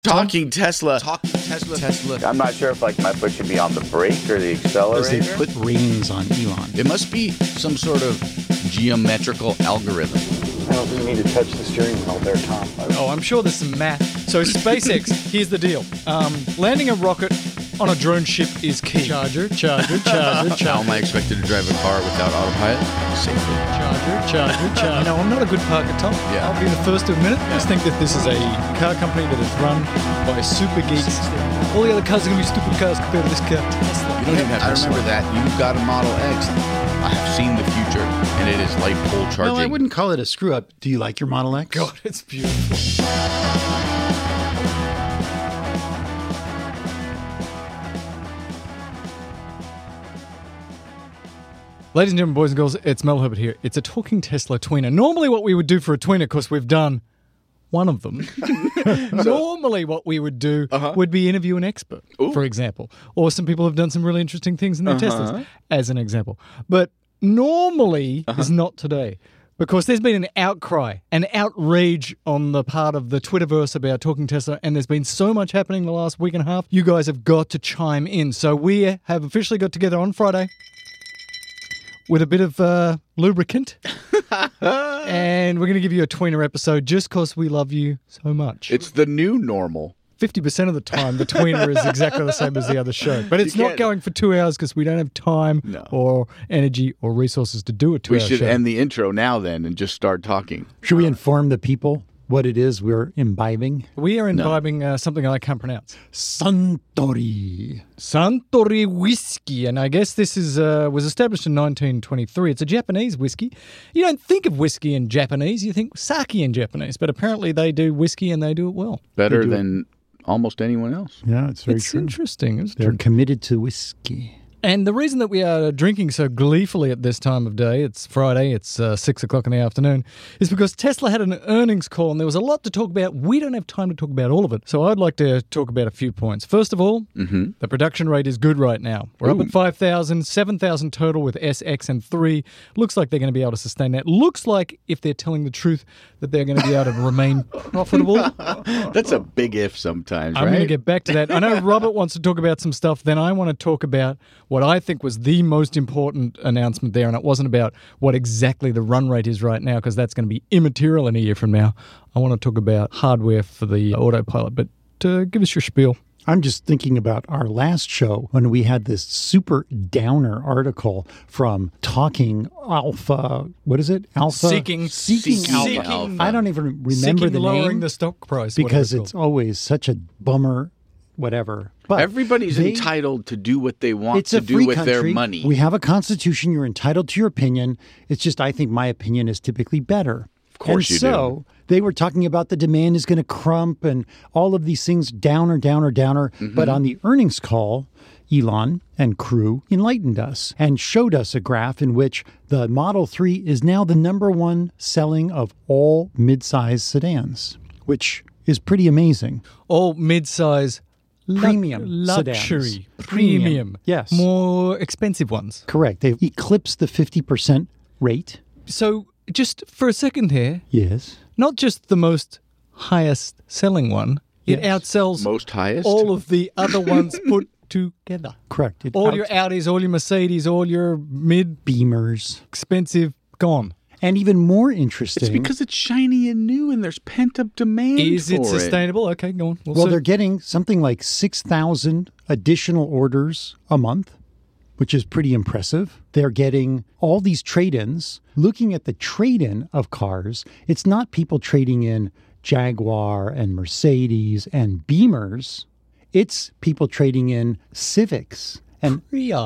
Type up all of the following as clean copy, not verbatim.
Talking Tesla. I'm not sure if my foot should be on the brake or the accelerator. Because they put reins on Elon. It must be some sort of geometrical algorithm. I don't think you need to touch the steering wheel there, Tom. Oh, I'm sure there's some math. So SpaceX, here's the deal. Landing a rocket on a drone ship is key. Charger. How am I expected to drive a car without autopilot? Safely. Charger. No, I'm not a good parker, Tom. Yeah. I'll be the first to admit it. I just think that this is a car company that is run by super geeks. All the other cars are going to be stupid cars compared to this car, Tesla. You don't even have to remember that. You've got a Model X. I have seen the future, and it is light pole charging. No, I wouldn't call it a screw-up. Do you like your Model X? God, it's beautiful. Ladies and gentlemen, boys and girls, it's Mel Herbert here. It's a talking Tesla tweener. Normally what we would do for a tweener, because we've done one of them. Normally what we would do would be interview an expert, for example. Or some people have done some really interesting things in their Teslas, as an example. But normally is not today. Because there's been an outcry, an outrage on the part of the Twitterverse about Talking Tesla, and there's been so much happening the last week and a half. You guys have got to chime in. So we have officially got together on Friday with a bit of lubricant. And we're going to give you a tweener episode just because we love you so much. It's the new normal. 50% of the time, the tweener is exactly the same as the other show. But it's not going for 2 hours because we don't have time or energy or resources to do a 2-hour show. We should end the intro now then and just start talking. Should we inform the people what it is we're imbibing? We are imbibing something I can't pronounce. Suntory whiskey. And I guess this is was established in 1923. It's a Japanese whiskey. You don't think of whiskey in Japanese. You think sake in Japanese. But apparently they do whiskey and they do it well. Better than almost anyone else. Yeah, it's very It's true. Interesting. They're committed to whiskey. And the reason that we are drinking so gleefully at this time of day, it's Friday, it's 6 o'clock in the afternoon, is because Tesla had an earnings call and there was a lot to talk about. We don't have time to talk about all of it. So I'd like to talk about a few points. First of all, the production rate is good right now. We're up at 5,000, 7,000 total with S, X, and 3. Looks like they're going to be able to sustain that. Looks like, if they're telling the truth, that they're going to be able to remain profitable. That's a big if sometimes, I'm right? going to get back to that. I know Robert wants to talk about some stuff. Then I want to talk about what I think was the most important announcement there, and it wasn't about what exactly the run rate is right now, because that's going to be immaterial in a year from now. I want to talk about hardware for the autopilot, but give us your spiel. I'm just thinking about our last show when we had this super downer article from Talking Alpha. What is it? Alpha? Seeking Alpha. I don't even remember the lowering name. the stock price. Because it's always such a bummer, whatever. But everybody's entitled to do what they want to do with country. their money. We have a constitution. You're entitled to your opinion. It's just I think my opinion is typically better. Of course you do. So they were talking about the demand is going to crump and all of these things downer. But on the earnings call, Elon and crew enlightened us and showed us a graph in which the Model 3 is now the #1 selling of all midsize sedans, which is pretty amazing. all mid-size Premium luxury, sedans. premium, Yes. more expensive ones. Correct. They've eclipsed the 50% rate. So just for a second there, Yes. not just the most highest selling one, it outsells Most highest? all of the other ones put together. Correct. It All your Audis, all your Mercedes, all your Beamers. expensive gone. And even more interesting. It's because it's shiny and new and there's pent-up demand Is for it sustainable? Okay, go on. well, they're getting something like 6,000 additional orders a month, which is pretty impressive. They're getting all these trade-ins. Looking at the trade-in of cars, it's not people trading in Jaguar and Mercedes and Beamers. It's people trading in Civics and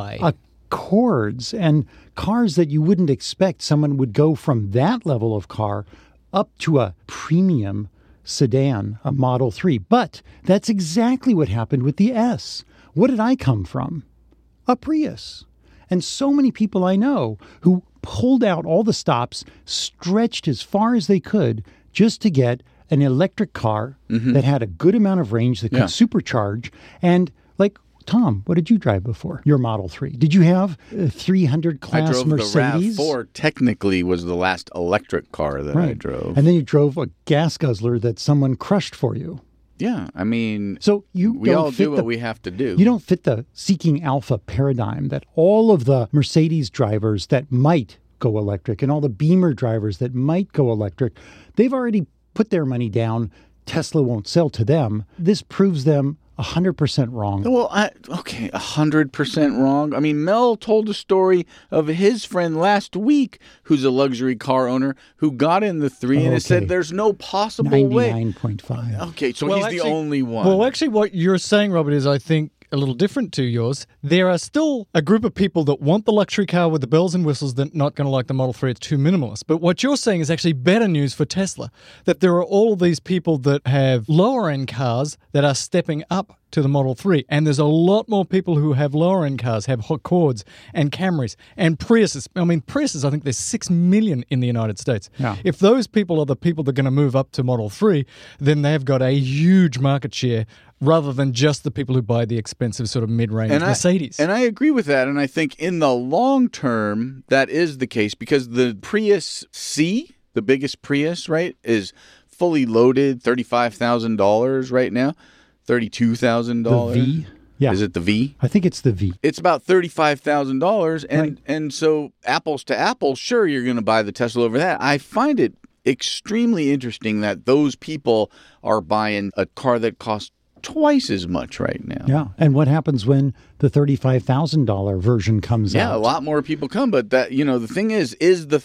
Accords and cars that you wouldn't expect someone would go from that level of car up to a premium sedan, a Model 3. But that's exactly what happened with the S. What did I come from? A Prius. And so many people I know who pulled out all the stops, stretched as far as they could just to get an electric car that had a good amount of range that could supercharge. And like, Tom, what did you drive before? Your Model 3. Did you have a 300 class I drove Mercedes? the RAV4. Technically was the last electric car that I drove. And then you drove a gas guzzler that someone crushed for you. Yeah, I mean, So we all do what we have to do. You don't fit the seeking alpha paradigm that all of the Mercedes drivers that might go electric and all the Beamer drivers that might go electric, they've already put their money down. Tesla won't sell to them. This proves them 100% wrong. Well, 100% wrong. I mean, Mel told a story of his friend last week who's a luxury car owner who got in the 3 and it said there's no possible way. 99.5. Okay, so he's the only one. Well, actually, what you're saying, Robert, is I think a little different to yours. There are still a group of people that want the luxury car with the bells and whistles that are not going to like the Model 3. It's too minimalist. But what you're saying is actually better news for Tesla, that there are all of these people that have lower-end cars that are stepping up to the Model 3. And there's a lot more people who have lower-end cars, have Accords and Camrys and Priuses. I mean, Priuses, I think there's 6 million in the United States. Yeah. If those people are the people that are going to move up to Model 3, then they've got a huge market share rather than just the people who buy the expensive sort of mid-range Mercedes. And I agree with that. And I think in the long term, that is the case because the Prius C, the biggest Prius, right, is fully loaded, $35,000 right now, $32,000. The V? Yeah. Is it the V? I think it's the V. It's about $35,000. And so apples to apples, sure, you're going to buy the Tesla over that. I find it extremely interesting that those people are buying a car that costs twice as much right now. Yeah. And what happens when the $35,000 version comes out? Yeah, a lot more people come. But that, the thing is the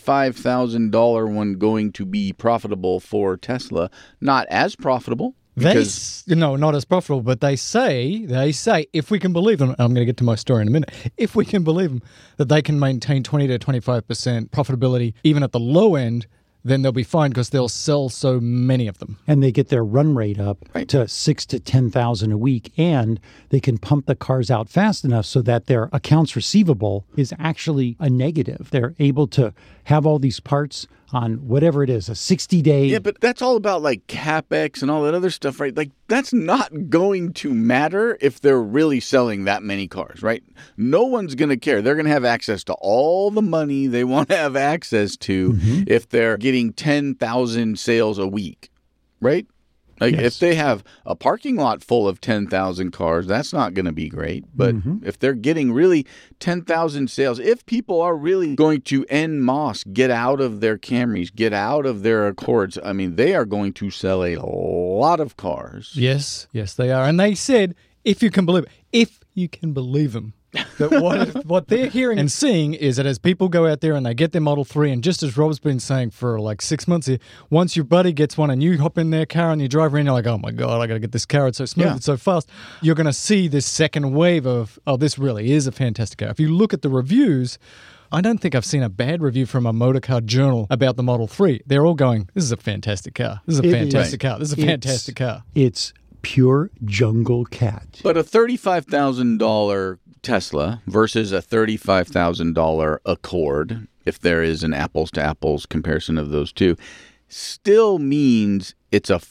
$35,000 one going to be profitable for Tesla? Not as profitable. Because, not as profitable, but they say, if we can believe them, and I'm going to get to my story in a minute, if we can believe them, that they can maintain 20 to 25% profitability even at the low end, then they'll be fine because they'll sell so many of them. And they get their run rate up to 6,000 to 10,000 a week, and they can pump the cars out fast enough so that their accounts receivable is actually a negative. They're able to have all these parts on whatever it is, a 60-day... Yeah, but that's all about like CapEx and all that other stuff, right? Like that's not going to matter if they're really selling that many cars, right? No one's going to care. They're going to have access to all the money they want to have access to if they're getting 10,000 sales a week, right? Like if they have a parking lot full of 10,000 cars, that's not going to be great. But if they're getting really 10,000 sales, if people are really going to en masse get out of their Camrys, get out of their Accords, I mean, they are going to sell a lot of cars. Yes, they are. And they said, if you can believe them, that what they're hearing and seeing is that as people go out there and they get their Model 3, and just as Rob's been saying for like 6 months here, once your buddy gets one and you hop in their car and you drive around, you're like, oh my God, I got to get this car. It's so smooth, it's so fast. You're going to see this second wave of, oh, this really is a fantastic car. If you look at the reviews, I don't think I've seen a bad review from a motor car journal about the Model 3. They're all going, this is a fantastic car. This is a fantastic car. This is a fantastic car. It's pure jungle cat. But a $35,000 Tesla versus a $35,000 Accord, if there is an apples to apples comparison of those two, still means it's a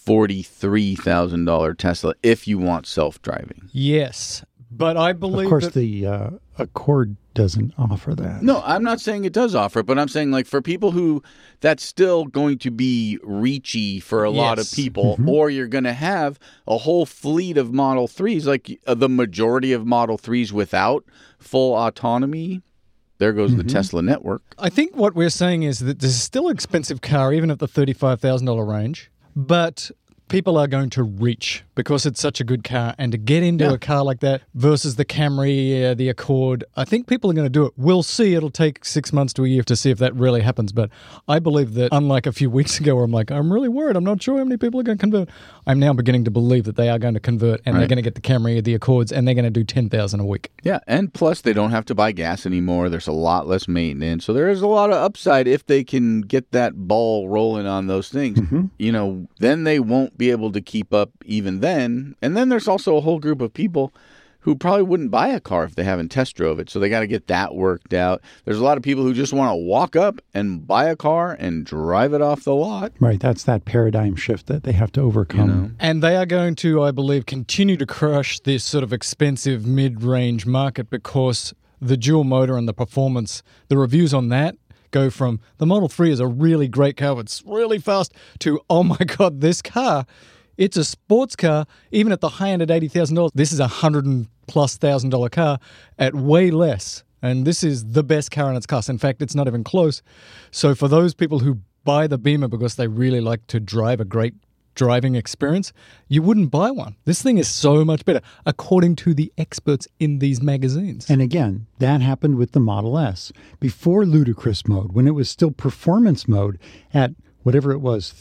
$43,000 Tesla if you want self-driving. Yes, but I believe of course the Accord doesn't offer that. No, I'm not saying it does offer it, but I'm saying like for people who that's still going to be reachy for a lot of people, or you're going to have a whole fleet of Model 3s, like the majority of Model 3s without full autonomy. There goes the Tesla network. I think what we're saying is that this is still an expensive car, even at the $35,000 range, but people are going to reach because it's such a good car, and to get into a car like that versus the Camry, the Accord, I think people are going to do it. We'll see. It'll take 6 months to a year to see if that really happens. But I believe that, unlike a few weeks ago where I'm like, I'm really worried, I'm not sure how many people are going to convert, I'm now beginning to believe that they are going to convert, and they're going to get the Camry, the Accords, and they're going to do 10,000 a week. Yeah, and plus they don't have to buy gas anymore. There's a lot less maintenance. So there is a lot of upside if they can get that ball rolling on those things. Then they won't be able to keep up even then. And then there's also a whole group of people who probably wouldn't buy a car if they haven't test drove it. So they got to get that worked out. There's a lot of people who just want to walk up and buy a car and drive it off the lot. Right. That's that paradigm shift that they have to overcome. And they are going to, I believe, continue to crush this sort of expensive mid-range market because the dual motor and the performance, the reviews on that go from the Model 3 is a really great car, it's really fast, to, oh my God, this car It's a sports car, even at the high end at $80,000. This is $100,000+ car at way less. And this is the best car in its class. In fact, it's not even close. So for those people who buy the Beamer because they really like to drive a great driving experience, you wouldn't buy one. This thing is so much better, according to the experts in these magazines. And again, that happened with the Model S. Before ludicrous mode, when it was still performance mode at whatever it was,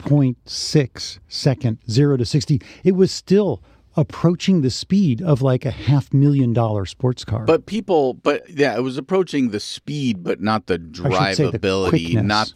3.6 second, 0 to 60, it was still approaching the speed of like a $500,000 sports car. But it was approaching the speed, but not the drivability,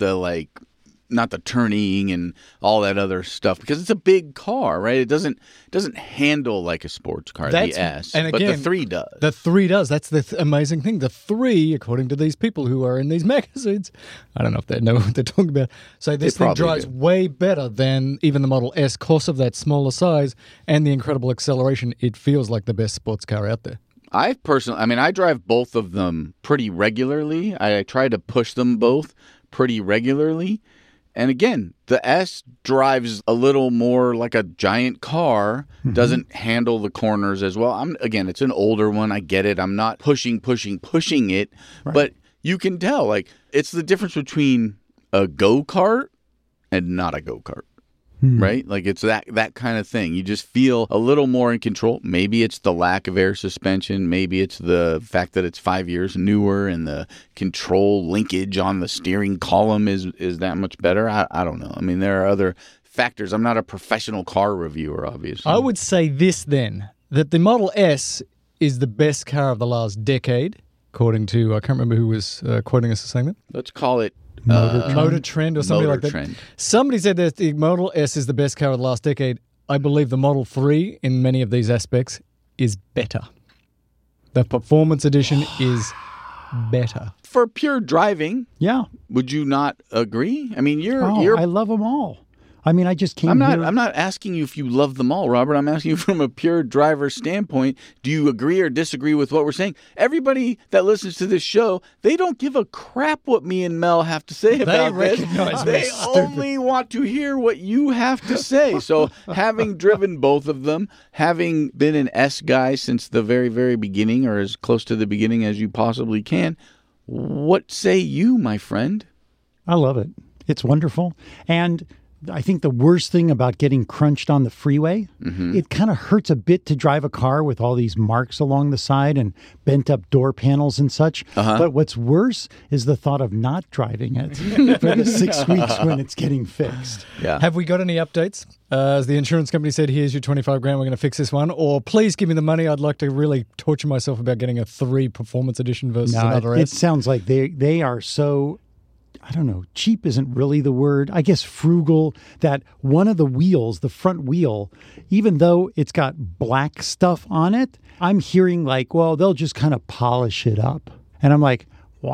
not the turning and all that other stuff, because it's a big car, right? It doesn't handle like a sports car, the S, and again, but the 3 does. The 3 does. That's the amazing thing. The 3, according to these people who are in these magazines, I don't know if they know what they're talking about, so this thing drives way better than even the Model S because of that smaller size and the incredible acceleration. It feels like the best sports car out there. I drive both of them pretty regularly. I try to push them both pretty regularly. And again, the S drives a little more like a giant car, doesn't handle the corners as well. It's an older one. I get it. I'm not pushing it. Right. But you can tell, like, it's the difference between a go-kart and not a go-kart. Right? Like, it's that kind of thing. You just feel a little more in control. Maybe it's the lack of air suspension. Maybe it's the fact that it's 5 years newer and the control linkage on the steering column is that much better. I don't know. I mean, there are other factors. I'm not a professional car reviewer, obviously. I would say this then, that the Model S is the best car of the last decade, according to, I can't remember who was quoting us as saying that. Let's call it Motor Trend or something like that. Trend. Somebody said that the Model S is the best car of the last decade. I believe the Model 3, in many of these aspects, is better. The Performance Edition is better. For pure driving, yeah. Would you not agree? I mean, I love them all. I mean, I just came here. I'm not asking you if you love them all, Robert. I'm asking you from a pure driver standpoint. Do you agree or disagree with what we're saying? Everybody that listens to this show, they don't give a crap what me and Mel have to say about this. They only want to hear what you have to say. So having driven both of them, having been an S guy since the very, very beginning, or as close to the beginning as you possibly can, what say you, my friend? I love it. It's wonderful. And I think the worst thing about getting crunched on the freeway, it kind of hurts a bit to drive a car with all these marks along the side and bent up door panels and such. But what's worse is the thought of not driving it for the 6 weeks when it's getting fixed. Yeah. Have we got any updates? As the insurance company said, here's your $25,000, we're going to fix this one. Or please give me the money. I'd like to really torture myself about getting a 3 Performance Edition versus another S. It sounds like they are so... I don't know, cheap isn't really the word. I guess frugal, that one of the wheels, the front wheel, even though it's got black stuff on it, I'm hearing like, well, they'll just kind of polish it up. And I'm like,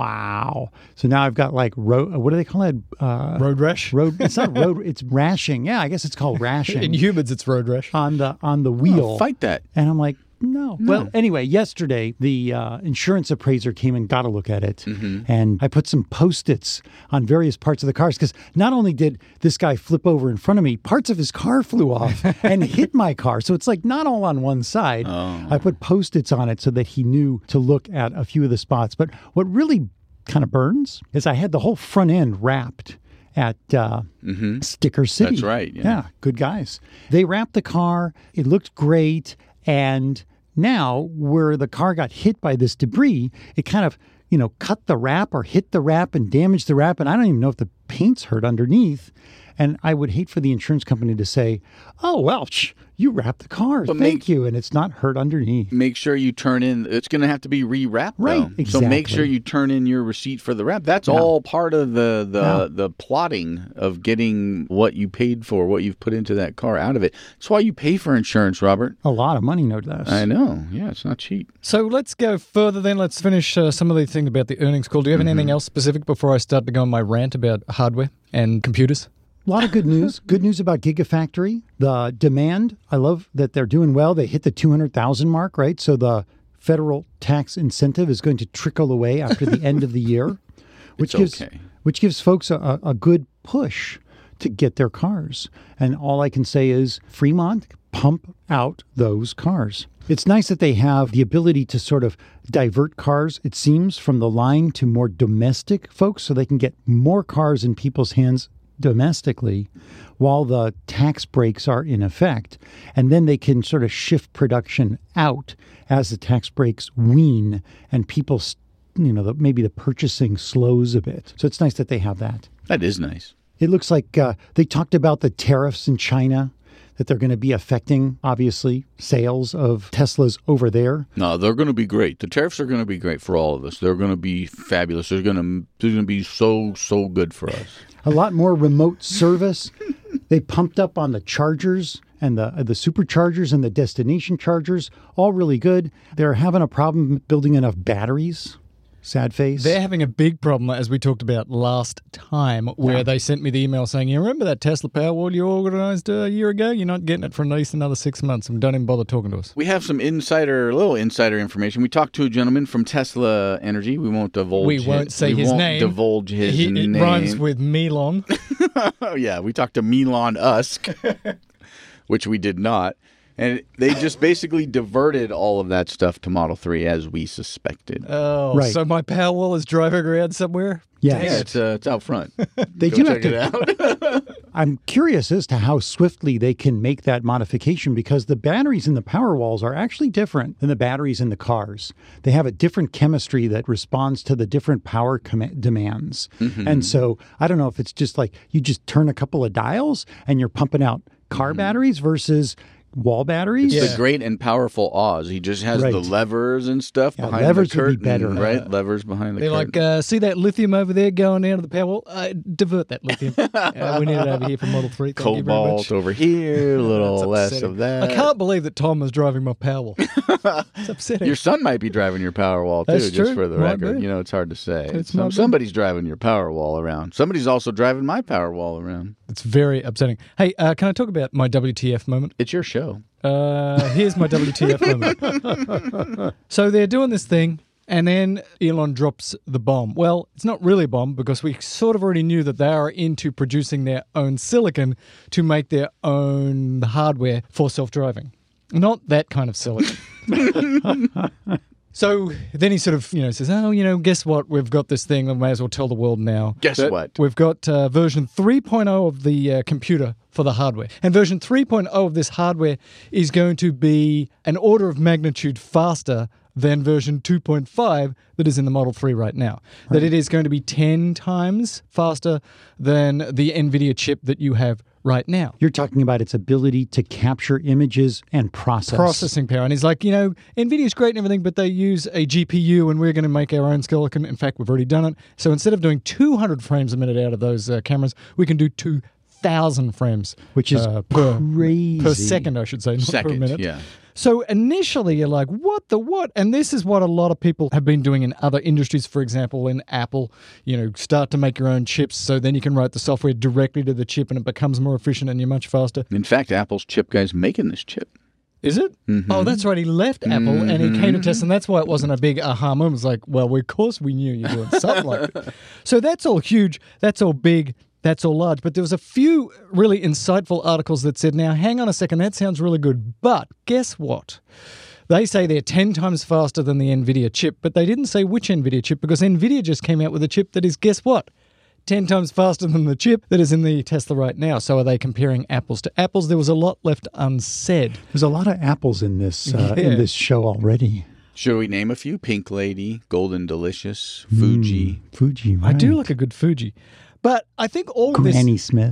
wow. So now I've got like, what do they call it? Road rash? It's not road, it's rashing. Yeah, I guess it's called rashing. In humans, it's road rash. On the wheel. Fight that. And I'm like, no. Well, anyway, yesterday, the insurance appraiser came and got a look at it. And I put some Post-its on various parts of the cars because not only did this guy flip over in front of me, parts of his car flew off and hit my car. So it's like not all on one side. I put Post-its on it so that he knew to look at a few of the spots. But what really kind of burns is I had the whole front end wrapped at Sticker City. That's right. Yeah, good guys. They wrapped the car. It looked great. And now where the car got hit by this debris, it kind of, cut the wrap or hit the wrap and damaged the wrap. And I don't even know if the paint's hurt underneath. And I would hate for the insurance company to say, oh, well, you wrapped the car. Thank you. And it's not hurt underneath. Make sure you turn in. It's going to have to be rewrapped, right? Though. Exactly. So make sure you turn in your receipt for the wrap. That's all part of the plotting of getting what you paid for, what you've put into that car out of it. That's why you pay for insurance, Robert. A lot of money, no less. I know. Yeah, it's not cheap. So let's go further then. Let's finish some of the things about the earnings call. Do you have anything else specific before I start to go on my rant about hardware and computers? A lot of good news. Good news about Gigafactory. The demand, I love that they're doing well. They hit the 200,000 mark, right? So the federal tax incentive is going to trickle away after the end of the year, which gives folks a good push to get their cars. And all I can say is Fremont, pump out those cars. It's nice that they have the ability to sort of divert cars, it seems, from the line to more domestic folks so they can get more cars in people's hands domestically while the tax breaks are in effect. And then they can sort of shift production out as the tax breaks wean and people, maybe the purchasing slows a bit. So it's nice that they have that. That is nice. It looks like they talked about the tariffs in China, that they're going to be affecting, obviously, sales of Teslas over there. No, they're going to be great. The tariffs are going to be great for all of us. They're going to be fabulous. They're going to be so good for us. A lot more remote service. They pumped up on the chargers and the superchargers and the destination chargers. All really good. They're having a problem building enough batteries. Sad face. They're having a big problem, as we talked about last time, where they sent me the email saying, you remember that Tesla Powerwall you organised a year ago? You're not getting it for at least another 6 months, and don't even bother talking to us. We have some little insider information. We talked to a gentleman from Tesla Energy. We won't divulge We won't say his name. Divulge his name. It rhymes with Melon. Oh, yeah. We talked to Melon Usk, which we did not. And they just basically diverted all of that stuff to Model 3 as we suspected. Oh, right. So my Powerwall is driving around somewhere? Yes. Yeah, it's out front. They Go do check have to. it out. I'm curious as to how swiftly they can make that modification because the batteries in the Powerwalls are actually different than the batteries in the cars. They have a different chemistry that responds to the different power demands. Mm-hmm. And so I don't know if it's just like you just turn a couple of dials and you're pumping out car batteries versus wall batteries. It's the great and powerful Oz. He just has the levers and stuff behind levers the curtain. would be better. Right? Levers behind the They're curtain. like, see that lithium over there going out of the Powerwall? Divert that lithium. We need it over here for Model 3. Thank you very much. Cobalt over here, a little That's less upsetting. of that. I can't believe that Tom was driving my Powerwall. It's upsetting. Your son might be driving your Powerwall too, That's just true. for the Might record. be. It's hard to say. Might be. Somebody's driving your Powerwall around. Somebody's also driving my Powerwall around. It's very upsetting. Hey, can I talk about my WTF moment? It's your show. Here's my WTF moment. So they're doing this thing, and then Elon drops the bomb. Well, it's not really a bomb because we sort of already knew that they are into producing their own silicon to make their own hardware for self-driving. Not that kind of silicon. So then he sort of, says, guess what? We've got this thing. I may as well tell the world now. Guess what? We've got version 3.0 of the computer for the hardware. And version 3.0 of this hardware is going to be an order of magnitude faster than version 2.5 that is in the Model 3 right now. Right. That it is going to be 10 times faster than the NVIDIA chip that you have right now. You're talking about its ability to capture images and processing power. And he's like, NVIDIA's great and everything, but they use a GPU and we're going to make our own silicon. In fact, we've already done it. So instead of doing 200 frames a minute out of those cameras, we can do 2,000 frames. Which is crazy. Per second, I should say, not per minute. Yeah. So initially you're like, what the what? And this is what a lot of people have been doing in other industries. For example, in Apple, start to make your own chips so then you can write the software directly to the chip and it becomes more efficient and you're much faster. In fact, Apple's chip guy's making this chip. Is it? Mm-hmm. Oh, that's right. He left Apple and he came to Tesla, and that's why it wasn't a big aha moment. It was like, well, of course we knew you were doing something like that. So that's all huge. That's all big. That's all large. But there was a few really insightful articles that said, now, hang on a second, that sounds really good. But guess what? They say they're 10 times faster than the NVIDIA chip, but they didn't say which NVIDIA chip because NVIDIA just came out with a chip that is, guess what? 10 times faster than the chip that is in the Tesla right now. So are they comparing apples to apples? There was a lot left unsaid. There's a lot of apples in this show already. Should we name a few? Pink Lady, Golden Delicious, Fuji. Fuji, right. I do like a good Fuji. But I think all of this... Granny Smith.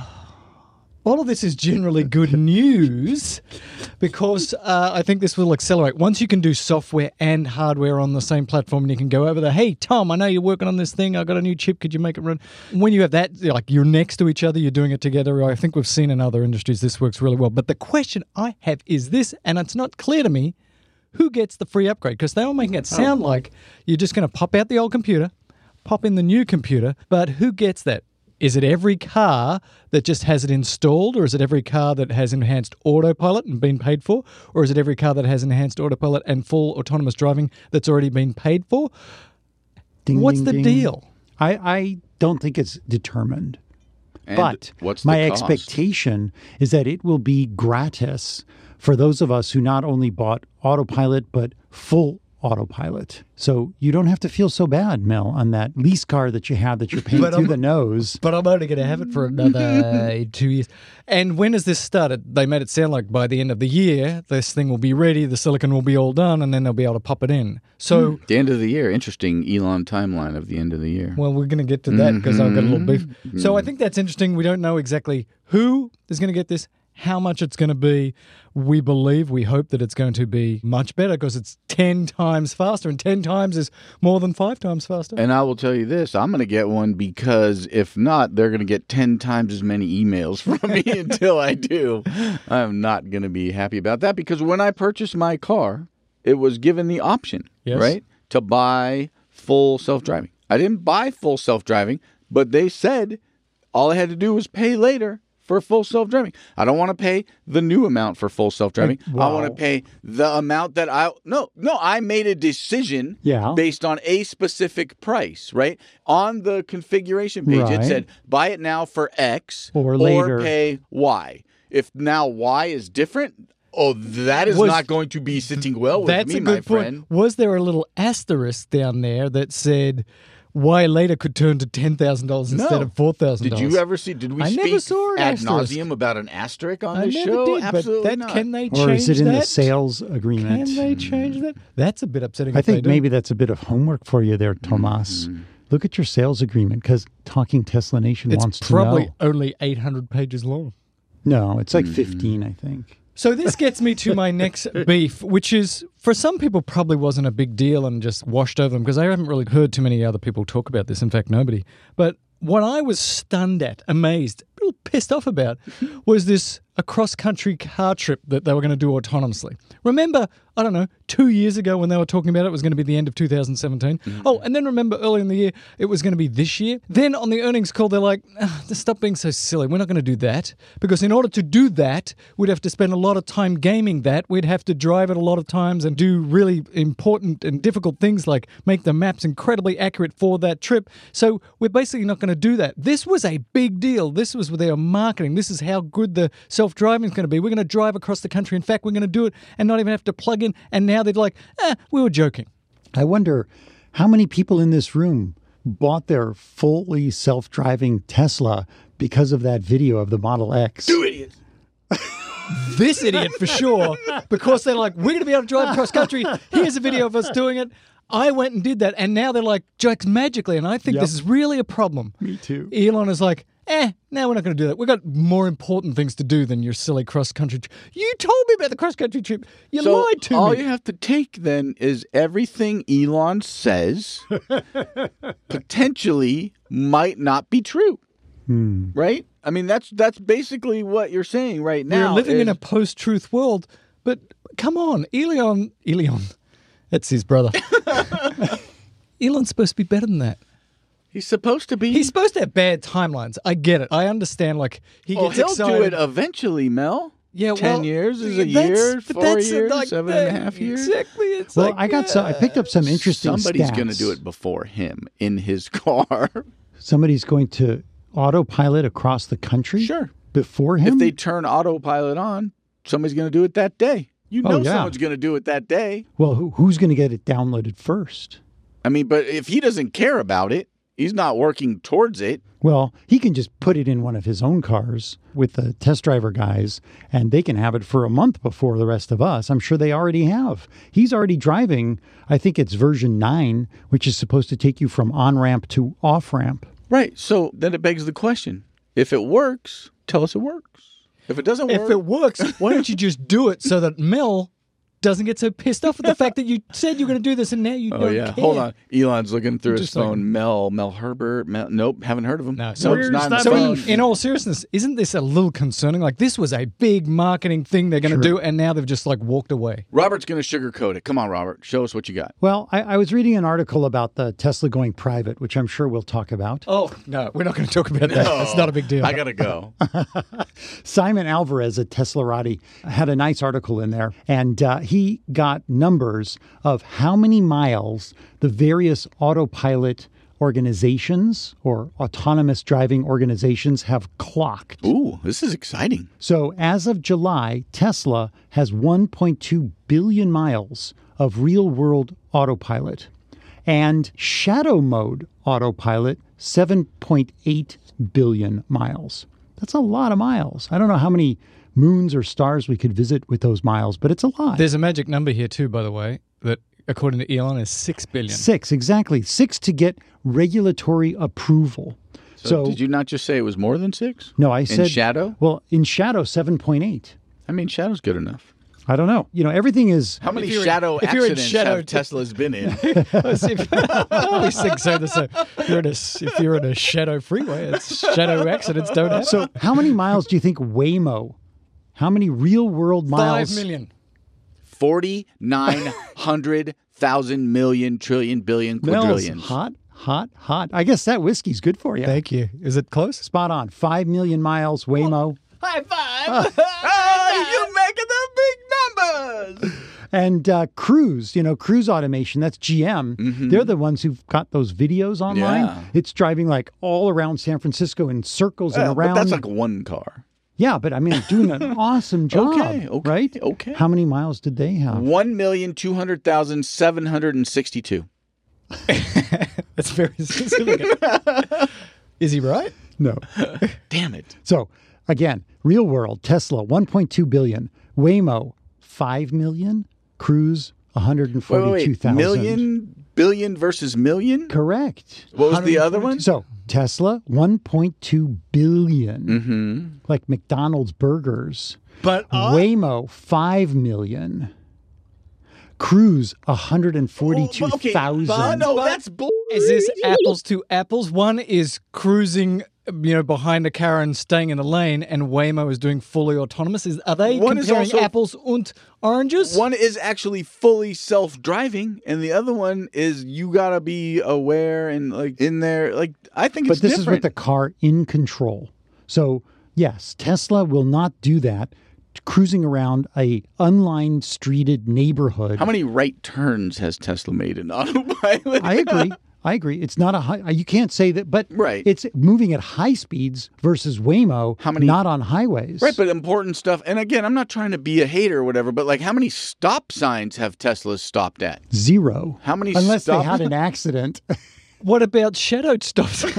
All of this is generally good news because I think this will accelerate. Once you can do software and hardware on the same platform and you can go over there, hey, Tom, I know you're working on this thing. I got a new chip. Could you make it run? When you have that, you're next to each other, you're doing it together. I think we've seen in other industries this works really well. But the question I have is this, and it's not clear to me, who gets the free upgrade? Because they were making it sound like you're just going to pop out the old computer, pop in the new computer, but who gets that? Is it every car that just has it installed, or is it every car that has enhanced autopilot and been paid for, or is it every car that has enhanced autopilot and full autonomous driving that's already been paid for? Ding, What's ding, the ding. deal? I don't think it's determined. And but what's the my cost? expectation is that it will be gratis for those of us who not only bought autopilot, but full autopilot. So you don't have to feel so bad, Mel, on that lease car that you have that you're paying through the nose. But I'm only going to have it for another 2 years. And when has this started? They made it sound like by the end of the year, this thing will be ready, the silicon will be all done, and then they'll be able to pop it in. So, The end of the year. Interesting Elon timeline of the end of the year. well, we're going to get to that because I've got a little beef. So I think that's interesting. We don't know exactly who is going to get this, how much it's going to be. We hope that it's going to be much better because it's 10 times faster, and 10 times is more than 5 times faster. And I will tell you this, I'm going to get one because if not, they're going to get 10 times as many emails from me until I do. I'm not going to be happy about that because when I purchased my car, it was given the option, Yes. right, to buy full self-driving. I didn't buy full self-driving, but they said all I had to do was pay later for full self-driving. I don't want to pay the new amount for full self-driving. Wow. I want to pay the amount that I made a decision based on a specific price, right? On the configuration page, Right. it said, buy it now for X Or later. pay Y. If now Y is different, that is not going to be sitting well with That's me, a my good point. friend. Was there a little asterisk down there that said why later could turn to $10,000 instead of $4,000? Did you ever see? Did we I speak never saw an ad asterisk. nauseum about an asterisk on I this never show? did, Absolutely but not. can they change Or is it in that? the sales agreement? Can they change that? That's a bit upsetting. I if they think do. maybe that's a bit of homework for you there, Tomas. Look at your sales agreement because Talking Tesla Nation wants it's to probably know. only 800 pages long. No, it's like 15, I think. So this gets me to my next beef, which is, for some people, probably wasn't a big deal and just washed over them, because I haven't really heard too many other people talk about this. In fact, nobody. But what I was stunned at, amazed, a little pissed off about, was this a cross-country car trip that they were going to do autonomously. Remember, I don't know, 2 years ago when they were talking about it was going to be the end of 2017. Oh, and then remember earlier in the year, it was going to be this year. Then on the earnings call, they're like, stop being so silly. We're not going to do that. Because in order to do that, we'd have to spend a lot of time gaming that. We'd have to drive it a lot of times and do really important and difficult things like make the maps incredibly accurate for that trip. So we're basically not going to do that. This was a big deal. This was their marketing. This is how good the self-driving is going to be. We're going to drive across the country. In fact, we're going to do it and not even have to plug in. And now they're like, we were joking. I wonder how many people in this room bought their fully self-driving Tesla because of that video of the Model X. You idiots. This idiot for sure, because they're like, we're going to be able to drive across country. Here's a video of us doing it. I went and did that, and now they're like, jokes magically, and I think this is really a problem. Me too. Elon is like, now we're not going to do that. We've got more important things to do than your silly cross-country trip. You told me about the cross-country trip. You lied to all me. you have to take then is everything Elon says potentially might not be true. Right? I mean, that's basically what you're saying right now. We're living in a post-truth world, but come on, Elon, that's his brother. Elon's supposed to be better than that. He's supposed to be. He's supposed to have bad timelines. I get it. I understand. Like he gets he'll excited. do it eventually, Mel. Yeah, 10 years is a year, 4 years, like 7.5 years. Exactly. It's Well, like, I picked up some interesting Somebody's stats. going to do it before him in his car. Somebody's going to autopilot across the country Sure. before him? If they turn autopilot on, somebody's going to do it that day. You know someone's going to do it that day. Well, who's going to get it downloaded first? I mean, but if he doesn't care about it, he's not working towards it. Well, he can just put it in one of his own cars with the test driver guys, and they can have it for a month before the rest of us. I'm sure they already have. He's already driving, I think it's version 9, which is supposed to take you from on-ramp to off-ramp. Right. So then it begs the question. If it works, tell us it works. If it doesn't work. if it works, why don't you just do it so that Mel doesn't get so pissed off at the fact that you said you're going to do this and now you don't care. Hold on. Elon's looking through his Just like- phone. Mel Herbert. nope, haven't heard of him. No, Nope, so, it's not in the so phone. in all seriousness, isn't this a little concerning? Like this was a big marketing thing they're going to do, and now they've just like walked away. Robert's going to sugarcoat it. Come on, Robert. Show us what you got. Well, I was reading an article about the Tesla going private, which I'm sure we'll talk about. Oh no, we're not going to talk about that. It's not a big deal. I got to go. Simon Alvarez at Teslarati had a nice article in there, and he got numbers of how many miles the various autopilot organizations or autonomous driving organizations have clocked. Ooh, this is exciting. So as of July, Tesla has 1.2 billion miles of real-world autopilot and shadow mode autopilot, 7.8 billion miles. That's a lot of miles. I don't know how many moons or stars we could visit with those miles, but it's a lot. There's a magic number here too, by the way, that according to Elon is 6 billion. 6, exactly. 6 to get regulatory approval. So did you not just say it was more than 6? No, I said... In shadow? Well, in shadow, 7.8. I mean, shadow's good enough. I don't know. Everything is... How many shadow accidents have Tesla's been in? Only 6 are the same. If you're in a shadow freeway, it's shadow accidents don't happen. So how many miles do you think Waymo, how many real-world miles... 5 million. 4,900,000 million, trillion, billion, quadrillions. Hot, hot, hot. I guess that whiskey's good for you. Thank you. Is it close? Spot on. 5 million miles, Waymo. High five! You making the big numbers! And Cruise, Cruise Automation, that's GM. Mm-hmm. They're the ones who've got those videos online. Yeah. It's driving like all around San Francisco in circles and around. But that's like one car. Yeah, but I mean, doing an awesome job, right? Okay. How many miles did they have? 1,200,762. That's very specific. Is he right? No. Damn it. So, again, real world, Tesla, 1.2 billion. Waymo, 5 million. Cruise, 142,000. Million, billion versus million? Correct. What was the other one? So, Tesla, 1.2 billion. Mm-hmm. Like McDonald's burgers. But Waymo, 5 million. Cruise, 142,000. No, that's bull. is this apples to apples? One is cruising, behind a car and staying in a lane, and Waymo is doing fully autonomous. Are they comparing apples and oranges? One is actually fully self-driving, and the other one is you gotta be aware and in there. I think it's different. But this is with the car in control. So yes, Tesla will not do that. Cruising around a unlined, streeted neighborhood. How many right turns has Tesla made in autopilot? I agree. It's not a high. You can't say that, but right. It's moving at high speeds versus Waymo. Not on highways. Right, but important stuff. And again, I'm not trying to be a hater or whatever, but how many stop signs have Teslas stopped at? 0. How many? Unless they had an accident. What about shadowed stop signs?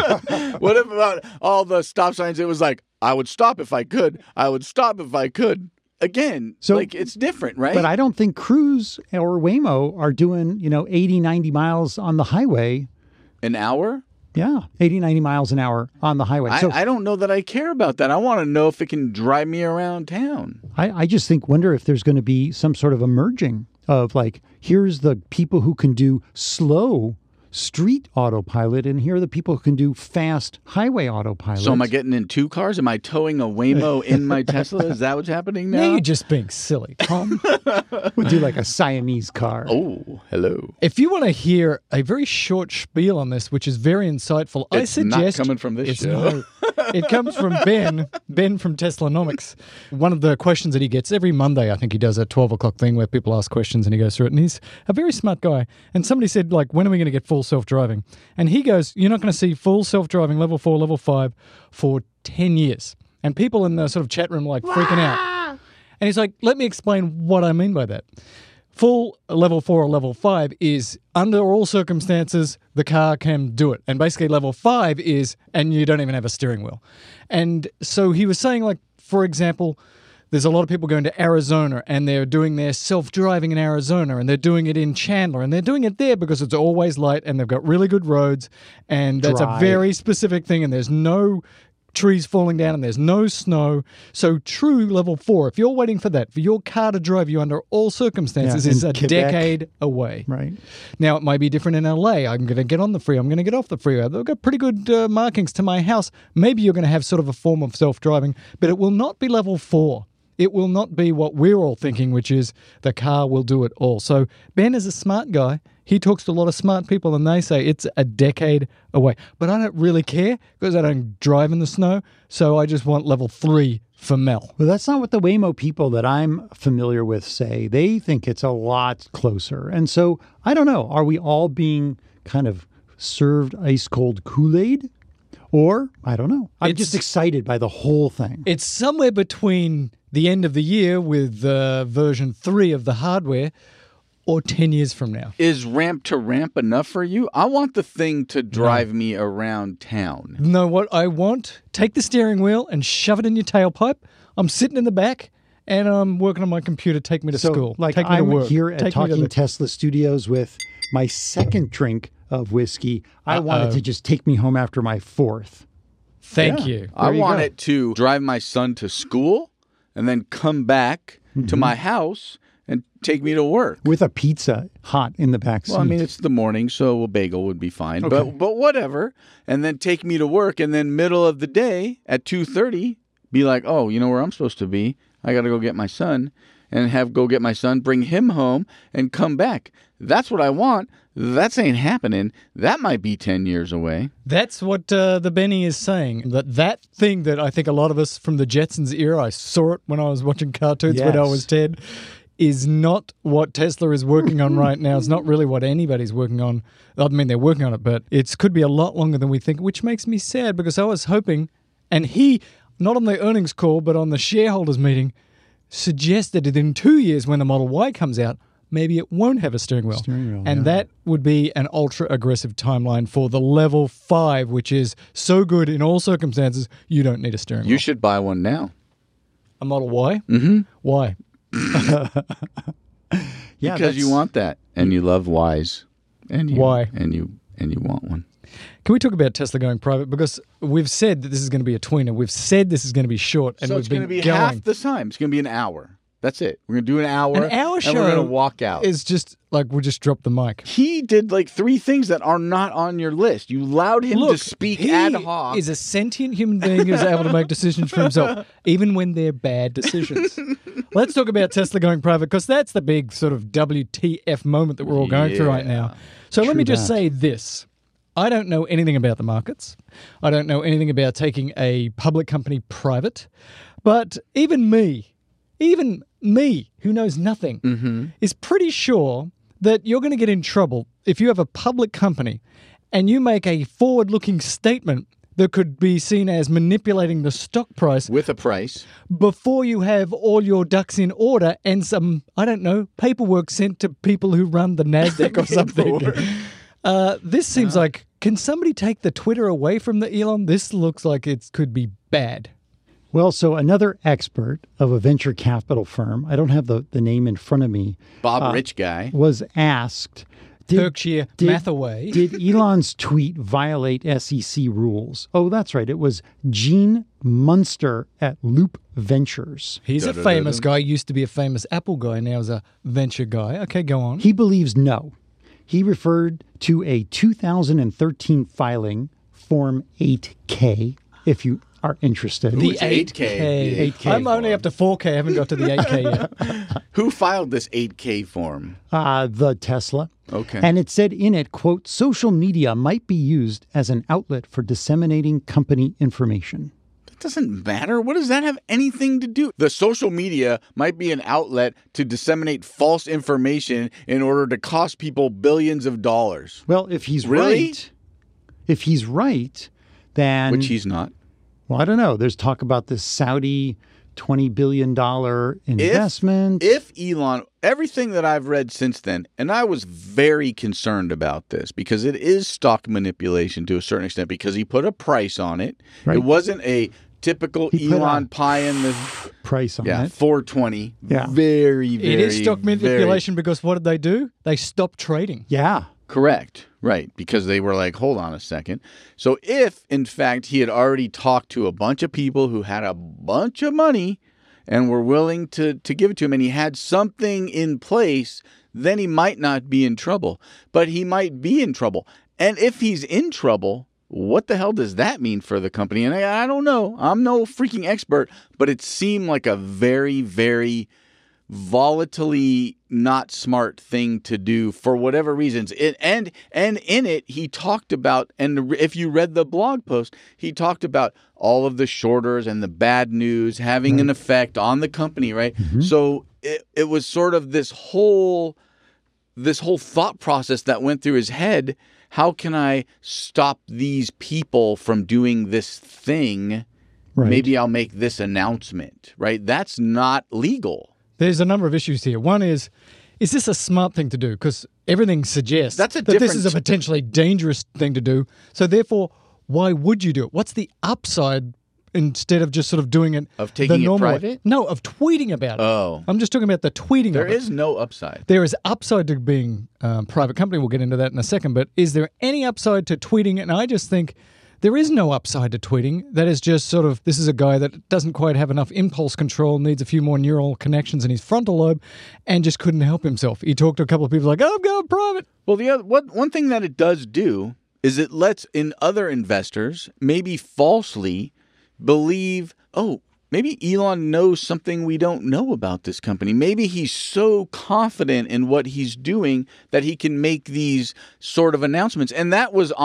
What about all the stop signs? It was I would stop if I could. I would stop if I could. Again, so it's different, right? But I don't think Cruise or Waymo are doing, 80, 90 miles on the highway. An hour? Yeah, 80, 90 miles an hour on the highway. I don't know that I care about that. I want to know if it can drive me around town. I just wonder if there's going to be some sort of a merging of here's the people who can do slow street autopilot, and here are the people who can do fast highway autopilot. So am I getting in 2 cars? Am I towing a Waymo in my Tesla? Is that what's happening now? Now you're just being silly, Tom. We'll do a Siamese car. Oh, hello. If you want to hear a very short spiel on this, which is very insightful, I suggest... It's not coming from this show. No, it comes from Ben from Teslanomics. One of the questions that he gets every Monday, I think he does a 12 o'clock thing where people ask questions and he goes through it, and he's a very smart guy. And somebody said, when are we going to get full self-driving? And he goes, you're not going to see full self-driving, level 4, level 5, for 10 years. And people in the sort of chat room are freaking out. And he's like, let me explain what I mean by that. Full level 4 or level 5 is under all circumstances, the car can do it. And basically level 5 is, and you don't even have a steering wheel. And so he was saying, for example, there's a lot of people going to Arizona and they're doing their self-driving in Arizona, and they're doing it in Chandler, and they're doing it there because it's always light and they've got really good roads, and that's a very specific thing, and there's no trees falling down and there's no snow. So true level 4, if you're waiting for that, for your car to drive you under all circumstances, is a Quebec. decade away. Right. Now, it might be different in LA. I'm going to get on the freeway. I'm going to get off the freeway. They've got pretty good markings to my house. Maybe you're going to have sort of a form of self-driving, but it will not be level 4. It will not be what we're all thinking, which is the car will do it all. So Ben is a smart guy. He talks to a lot of smart people, and they say it's a decade away. But I don't really care because I don't drive in the snow, so I just want level 3 for Mel. Well, that's not what the Waymo people that I'm familiar with say. They think it's a lot closer. And so, I don't know, are we all being kind of served ice cold Kool-Aid, or I don't know. I'm It's- just excited by the whole thing. It's somewhere between the end of the year with version 3 of the hardware or 10 years from now. Is ramp to ramp enough for you? I want the thing to drive me around town. No, what I want, take the steering wheel and shove it in your tailpipe. I'm sitting in the back and I'm working on my computer. Take me to school. Like take me to I'm work. here at Take me to Talking the- Tesla Studios with my second drink of whiskey. I want it to just take me home after my fourth. Thank you. I you want go. it to drive my son to school and then come back to my house and take me to work. With a pizza hot in the back seat. Well, I mean, it's the morning, so a bagel would be fine. Okay. But whatever. And then take me to work, and then middle of the day at 2:30, be like, oh, you know where I'm supposed to be? I got to go get my son, and go get my son, bring him home, and come back. That's what I want. That ain't happening. That might be 10 years away. That's what the Benny is saying. That thing that I think a lot of us from the Jetsons era, I saw it when I was watching cartoons when I Yes. was 10, is not what Tesla is working on right now. It's not really what anybody's working on. I mean, they're working on it, but it could be a lot longer than we think, which makes me sad because I was hoping, and he, not on the earnings call, but on the shareholders meeting, suggested that in 2 years when the Model Y comes out, maybe it won't have a steering wheel. And that would be an ultra aggressive timeline for the level 5, which is so good in all circumstances, you don't need a steering You wheel. should buy one now. A Model Y? Mm-hmm. Why? Yeah, Because you that's- want that, and you love Ys. And you, Why? And you want one. Can we talk about Tesla going private? Because we've said that this is going to be a tweener. We've said this is going to be short, and So we've it's going been to be going. half the time. It's going to be an hour. That's it. We're going to do an hour. An hour and show we're going to walk out. Is just like we'll just drop the mic. He did like 3 things that are not on your list. You allowed him to speak he ad hoc. is a sentient human being who's able to make decisions for himself, even when they're bad decisions. Let's talk about Tesla going private, because that's the big sort of WTF moment that we're all going through right now. So let me just say this. I don't know anything about the markets. I don't know anything about taking a public company private. But even me, who knows nothing, is pretty sure that you're going to get in trouble if you have a public company and you make a forward-looking statement that could be seen as manipulating the stock price with a price. before you have all your ducks in order and some, I don't know, paperwork sent to people who run the NASDAQ or something. This seems like, can somebody take the Twitter away from the Elon? This looks like it could be bad. Well, so another expert of a venture capital firm, I don't have the name in front of me, Bob Rich guy. was asked, Berkshire Hathaway. Did Elon's tweet violate SEC rules? Oh, that's right. It was Gene Munster at Loop Ventures. He's a famous guy, used to be a famous Apple guy, now is a venture guy. Okay, go on. He believes no. He referred to a 2013 filing, Form 8K, if you are interested. The It's 8K. 8K I'm only up to 4K. I haven't got to the 8K yet. Who filed this 8K form? The Tesla. Okay. And it said in it, quote, social media might be used as an outlet for disseminating company information. It doesn't matter. What does that have anything to do? The social media might be an outlet to disseminate false information in order to cost people billions of dollars. Well, if he's Really? right, then... Which he's not. Well, I don't know. There's talk about this Saudi $20 billion investment. If Elon, everything that I've read since then, and I was very concerned about this because it is stock manipulation to a certain extent because he put a price on it. Right. It wasn't a typical He put Elon a pie in the price on it. 420. Yeah. Very, It is stock very manipulation because what did they do? They stopped trading. Yeah. correct. Right. Because they were like, hold on a second. So if, in fact, he had already talked to a bunch of people who had a bunch of money and were willing to give it to him and he had something in place, then he might not be in trouble. But he might be in trouble. And if he's in trouble, what the hell does that mean for the company? And I don't know. I'm no freaking expert, but it seemed like a very, very volatilely not smart thing to do for whatever reasons. And in it, he talked about, and if you read the blog post, he talked about all of the shorters and the bad news having an effect on the company, right? So it was sort of this whole this whole thought process that went through his head. How can I stop these people from doing this thing? Right. Maybe I'll make this announcement, right? That's not legal. There's a number of issues here. One is this a smart thing to do? Because everything suggests That's a that this different- is a potentially dangerous thing to do. So therefore, why would you do it? What's the upside instead of just sort of doing it Of taking the it normal way? private? No, of tweeting about it. Oh. I'm just talking about the tweeting There of it. is no upside. There is upside to being a private company. We'll get into that in a second. But is there any upside to tweeting? And I just think there is no upside to tweeting. That is just sort of, this is a guy that doesn't quite have enough impulse control, needs a few more neural connections in his frontal lobe, and just couldn't help himself. He talked to a couple of people like, oh, I'm going private. Well, one thing that it does do is it lets in other investors, maybe falsely, believe, oh, maybe Elon knows something we don't know about this company. Maybe he's so confident in what he's doing that he can make these sort of announcements. And that was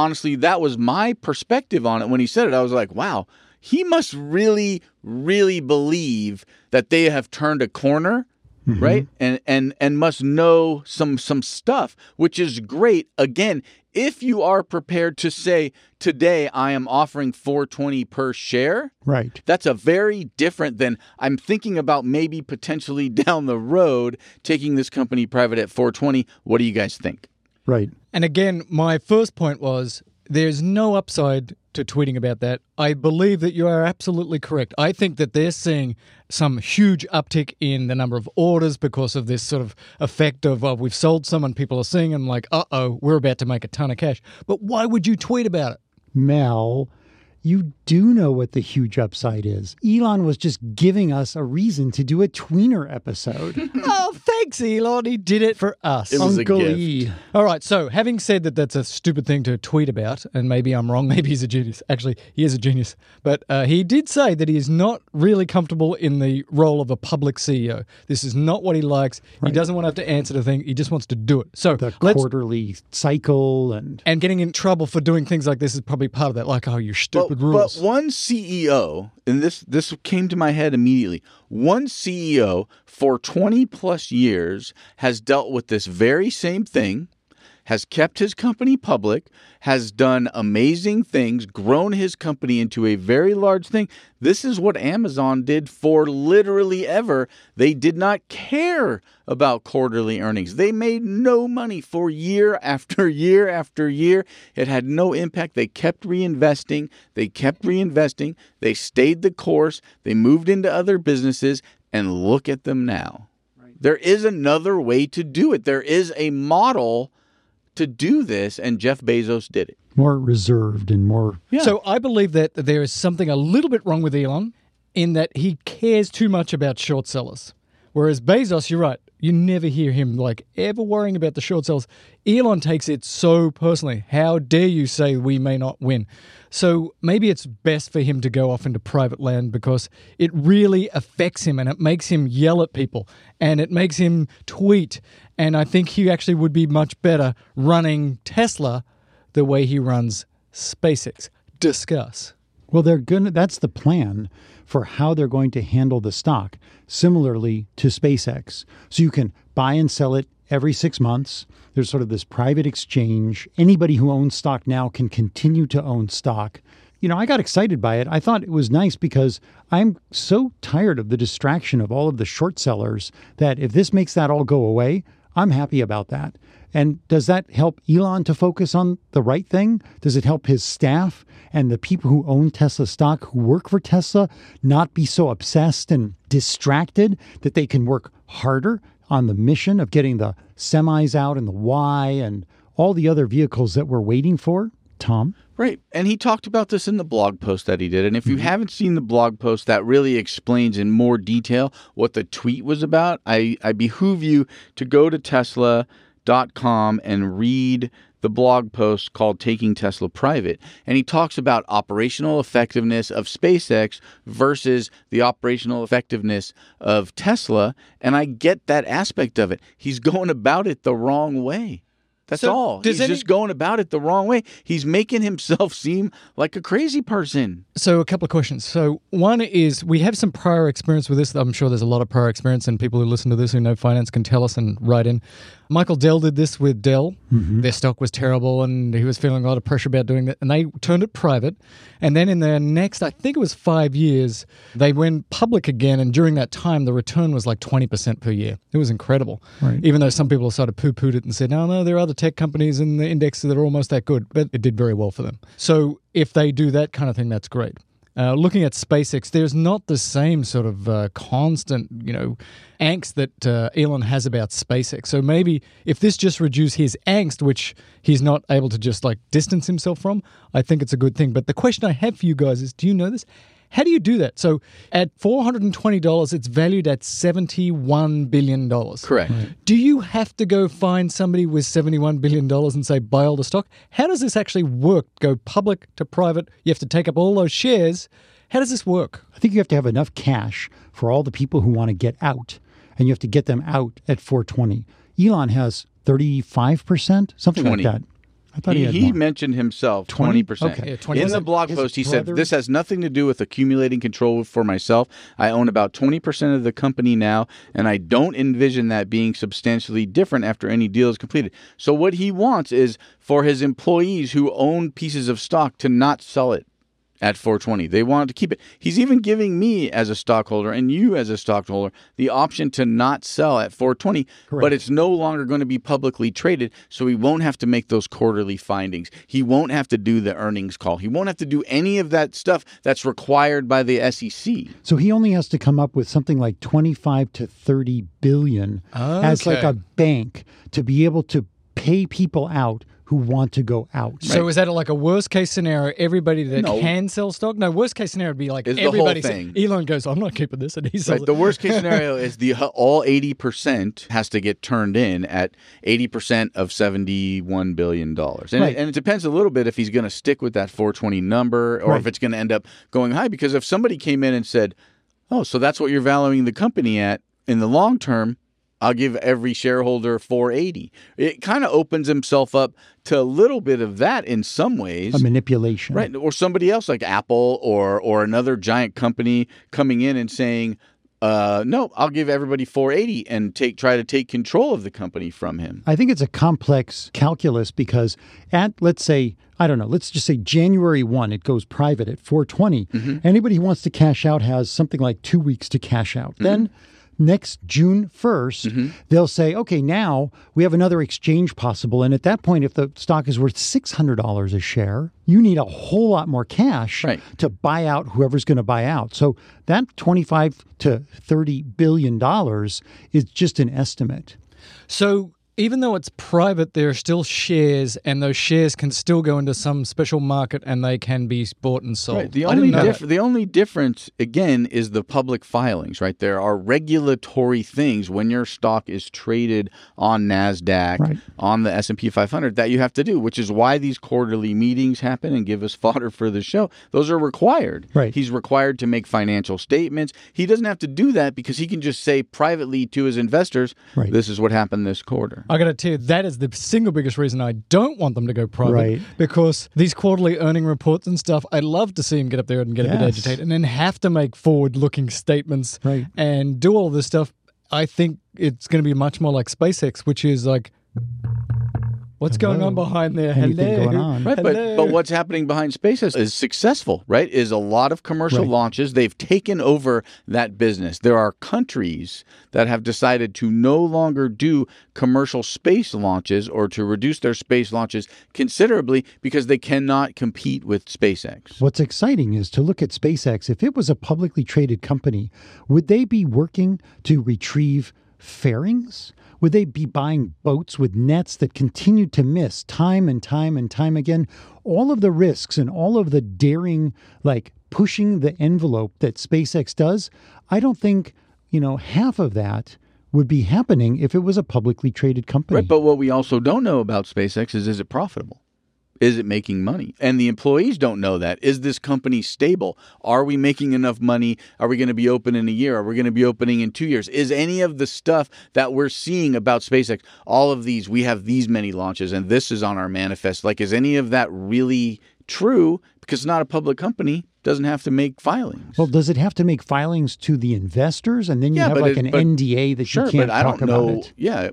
my perspective on it when he said it. I was like, wow, he must really, really believe that they have turned a corner. Right. And must know some stuff, which is great. Again, if you are prepared to say, today I am offering $4.20 per share. Right. That's a very different than I'm thinking about maybe potentially down the road taking this company private at $4.20. What do you guys think? Right. And again, my first point was there's no upside to tweeting about that. I believe that you are absolutely correct. I think that they're seeing some huge uptick in the number of orders because of this sort of effect of we've sold some and people are seeing them like, uh-oh, we're about to make a ton of cash. But why would you tweet about it? Mel, you do know what the huge upside is. Elon was just giving us a reason to do a tweener episode. Oh, thanks, Elon. He did it for us. It was a Uncle gift. E. All right, so having said that that's a stupid thing to tweet about, and maybe I'm wrong, maybe he's a genius. Actually, he is a genius. But he did say that he is not really comfortable in the role of a public CEO. This is not what he likes. He doesn't want to have to answer the thing. He just wants to do it. So The let's... quarterly cycle and And getting in trouble for doing things like this is probably part of that. Like, oh, you stupid rules. But one CEO, and this came to my head immediately, one CEO for 20 plus years has dealt with this very same thing, has kept his company public, has done amazing things, grown his company into a very large thing. This is what Amazon did for literally ever. They did not care about quarterly earnings. They made no money for year after year after year. It had no impact. They kept reinvesting. They stayed the course. They moved into other businesses, and look at them now. Right. There is another way to do it. There is a model to do this, and Jeff Bezos did it. more reserved and more. Yeah. So I believe that there is something a little bit wrong with Elon in that he cares too much about short sellers. Whereas Bezos, you're right, you never hear him like ever worrying about the short sellers. Elon takes it so personally. How dare you say we may not win? So maybe it's best for him to go off into private land because it really affects him and it makes him yell at people and it makes him tweet. And I think he actually would be much better running Tesla the way he runs SpaceX. Discuss. Well, that's the plan for how they're going to handle the stock, similarly to SpaceX. So you can buy and sell it every 6 months. There's sort of this private exchange. Anybody who owns stock now can continue to own stock. You know, I got excited by it. I thought it was nice because I'm so tired of the distraction of all of the short sellers that if this makes that all go away, I'm happy about that. And does that help Elon to focus on the right thing? Does it help his staff and the people who own Tesla stock, who work for Tesla, not be so obsessed and distracted that they can work harder on the mission of getting the semis out and the Y and all the other vehicles that we're waiting for? Tom? Right. And he talked about this in the blog post that he did. And if you haven't seen the blog post, that really explains in more detail what the tweet was about. I behoove you to go to Tesla.com and read the blog post called Taking Tesla Private. And he talks about operational effectiveness of SpaceX versus the operational effectiveness of Tesla. And I get that aspect of it. He's going about it the wrong way. That's So, all. does He's just going about it the wrong way. He's making himself seem like a crazy person. So a couple of questions. So one is, we have some prior experience with this. I'm sure there's a lot of prior experience, and people who listen to this who know finance can tell us and write in. Michael Dell did this with Dell. Their stock was terrible, and he was feeling a lot of pressure about doing that, and they turned it private. And then in their next, I think it was 5 years, they went public again, and during that time, the return was like 20% per year. It was incredible. Right. Even though some people sort of poo-pooed it and said, no, there are other tech companies in the index that are almost that good, but it did very well for them. So if they do that kind of thing, that's great. Looking at SpaceX, there's not the same sort of constant, angst that Elon has about SpaceX. So maybe if this just reduces his angst, which he's not able to just like distance himself from, I think it's a good thing. But the question I have for you guys is, do you know this? How do you do that? So at $420, it's valued at $71 billion. Correct. Right. Do you have to go find somebody with $71 billion and say, buy all the stock? How does this actually work? Go public to private? You have to take up all those shares. How does this work? I think you have to have enough cash for all the people who want to get out, and you have to get them out at 420. Elon has 35%, something 20. like that. I thought he had He more. mentioned himself 20? 20%. Okay. Yeah, 20%. In the blog His post, he brother- said, this has nothing to do with accumulating control for myself. I own about 20% of the company now, and I don't envision that being substantially different after any deal is completed. So what he wants is for his employees who own pieces of stock to not sell it at 420. They want to keep it. He's even giving me as a stockholder and you as a stockholder the option to not sell at 420, Correct. but it's no longer going to be publicly traded, so he won't have to make those quarterly findings. He won't have to do the earnings call. He won't have to do any of that stuff that's required by the SEC. So he only has to come up with something like 25 to 30 billion as like Okay. a bank to be able to pay people out who want to go out. So is that like a worst case scenario? Everybody that No. can sell stock? No, worst case scenario would be like Is the whole everybody. thing. Elon goes, I'm not keeping this, and he sells Right. The worst case scenario is all 80% has to get turned in at 80% of $71 billion. And, Right. and it depends a little bit if he's going to stick with that 420 number or Right. if it's going to end up going high. Because if somebody came in and said, oh, so that's what you're valuing the company at in the long term, I'll give every shareholder 480. It kind of opens himself up to a little bit of that in some ways. A manipulation. Right. Or somebody else like Apple or another giant company coming in and saying, no, I'll give everybody 480 and try to take control of the company from him. I think it's a complex calculus because at, let's say, I don't know, let's just say January 1, it goes private at 420. Anybody who wants to cash out has something like 2 weeks to cash out. Then next June 1st, they'll say, okay, now we have another exchange possible. And at that point, if the stock is worth $600 a share, you need a whole lot more cash Right. to buy out whoever's going to buy out. So that 25 to $30 billion is just an estimate. So even though it's private, there are still shares, and those shares can still go into some special market, and they can be bought and sold. Right. The I didn't only know that. the only difference again is the public filings, right? There are regulatory things when your stock is traded on Nasdaq, Right. on the S&P 500 that you have to do, which is why these quarterly meetings happen and give us fodder for the show. Those are required. Right. He's required to make financial statements. He doesn't have to do that because he can just say privately to his investors, Right. this is what happened this quarter. I got to tell you, that is the single biggest reason I don't want them to go private. Right. Because these quarterly earning reports and stuff, I'd love to see them get up there and get a bit Yes. agitated and then have to make forward-looking statements Right. and do all this stuff. I think it's going to be much more like SpaceX, which is like, what's going on behind there? Anything Hello. going on? Right, Hello. but what's happening behind SpaceX is successful, right? Is a lot of commercial Right. launches. They've taken over that business. There are countries that have decided to no longer do commercial space launches or to reduce their space launches considerably because they cannot compete with SpaceX. What's exciting is to look at SpaceX. If it was a publicly traded company, would they be working to retrieve fairings? Would they be buying boats with nets that continue to miss time and time and time again? All of the risks and all of the daring, like pushing the envelope that SpaceX does, I don't think, half of that would be happening if it was a publicly traded company. Right, but what we also don't know about SpaceX is it profitable? Is it making money? And the employees don't know that. Is this company stable? Are we making enough money? Are we going to be open in a year? Are we going to be opening in 2 years? Is any of the stuff that we're seeing about SpaceX, all of these, we have these many launches and this is on our manifest. Like, is any of that really true? Because it's not a public company, doesn't have to make filings. Well, does it have to make filings to the investors? And then you have like an NDA that you can't talk about it? Yeah.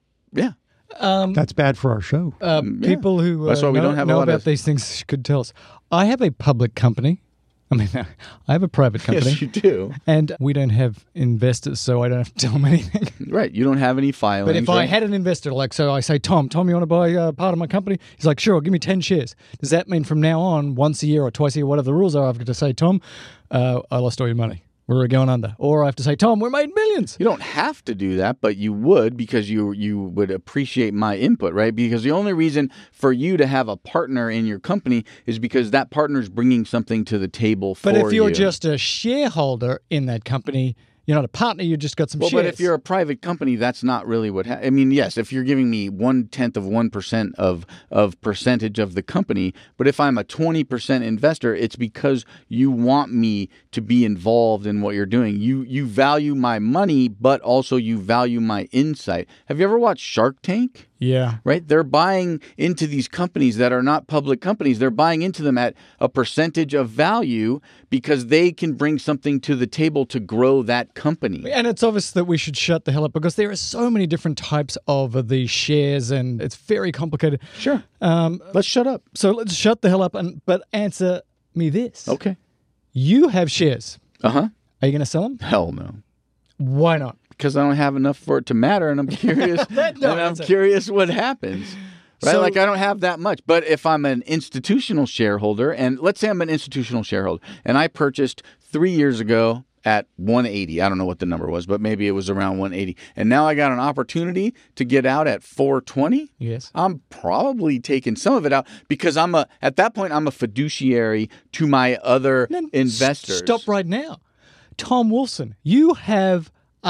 That's bad for our show. People who That's why we don't have know a lot about of... these things could tell us. I have a public company. I mean, I have a private company. Yes, you do. And we don't have investors, so I don't have to tell them anything. Right. You don't have any filings. But if I had an investor, like, so I say, Tom, you want to buy part of my company? He's like, sure, give me 10 shares. Does that mean from now on, once a year or twice a year, whatever the rules are, I've got to say, Tom, I lost all your money. We're going under. Or I have to say, Tom, we're made millions. You don't have to do that, but you would, because you would appreciate my input, right? Because the only reason for you to have a partner in your company is because that partner's bringing something to the table for you. But if you're just a shareholder in that company, you're not a partner, you just got some shares. But if you're a private company, that's not really what I mean, yes, if you're giving me 0.1% of percentage of the company, but if I'm a 20% investor, it's because you want me to be involved in what you're doing. You value my money, but also you value my insight. Have you ever watched Shark Tank? Yeah. Right? They're buying into these companies that are not public companies. They're buying into them at a percentage of value because they can bring something to the table to grow that company. And it's obvious that we should shut the hell up because there are so many different types of these shares and it's very complicated. Sure. Let's shut up. So let's shut the hell up, but answer me this. Okay. You have shares. Uh-huh. Are you going to sell them? Hell no. Why not? Because I don't have enough for it to matter, and I'm curious. Curious what happens. Right? So, like, I don't have that much. But if I'm an institutional shareholder, and let's say I'm an institutional shareholder, and I purchased 3 years ago at 180. I don't know what the number was, but maybe it was around 180. And now I got an opportunity to get out at 420. Yes. I'm probably taking some of it out because at that point, I'm a fiduciary to my other investors. Stop right now. Tom Wilson, you have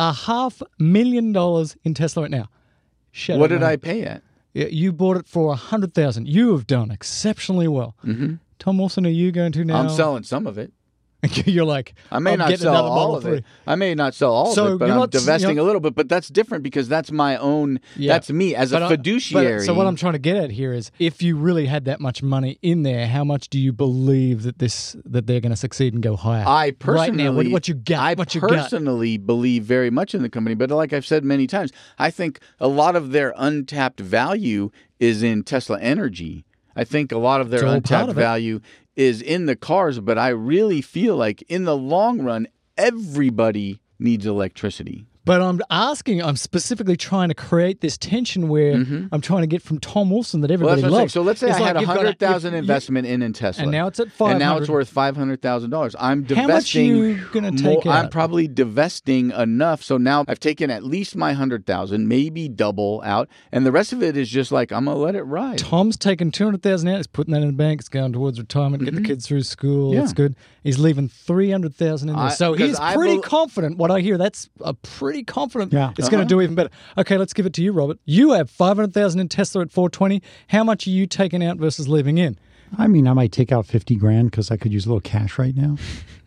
$500,000 in Tesla right now. What did I pay at? You bought it for $100,000. You have done exceptionally well. Mm-hmm. Tom Wilson, are you going to now? I'm selling some of it. You're like, I may not sell all of it. I may not sell all of it, but I'm divesting a little bit. But that's different because that's my own. Yeah. That's me as a fiduciary. So what I'm trying to get at here is, if you really had that much money in there, how much do you believe that they're going to succeed and go higher? I personally, right now, what you got? I personally believe very much in the company, but like I've said many times, I think a lot of their untapped value is in Tesla Energy. I think a lot of their untapped value is in the cars, but I really feel like in the long run, everybody needs electricity. But I'm specifically trying to create this tension where I'm trying to get from Tom Wilson that everybody loves. So let's say I had $100,000 investment in Tesla. And now it's at $500,000. And now it's worth $500,000. I'm divesting. How much are you going to take out? I'm probably divesting enough. So now I've taken at least my $100,000, maybe double out. And the rest of it is just like, I'm going to let it ride. Tom's taking $200,000 out. He's putting that in the bank. It's going towards retirement, get the kids through school. Yeah. That's good. He's leaving $300,000 in there. So he's pretty confident. What I hear, that's a pretty confident it's going to do even better. Okay, let's give it to you, Robert. You have $500,000 in Tesla at 420. How much are you taking out versus leaving in? I mean, I might take out $50,000 because I could use a little cash right now.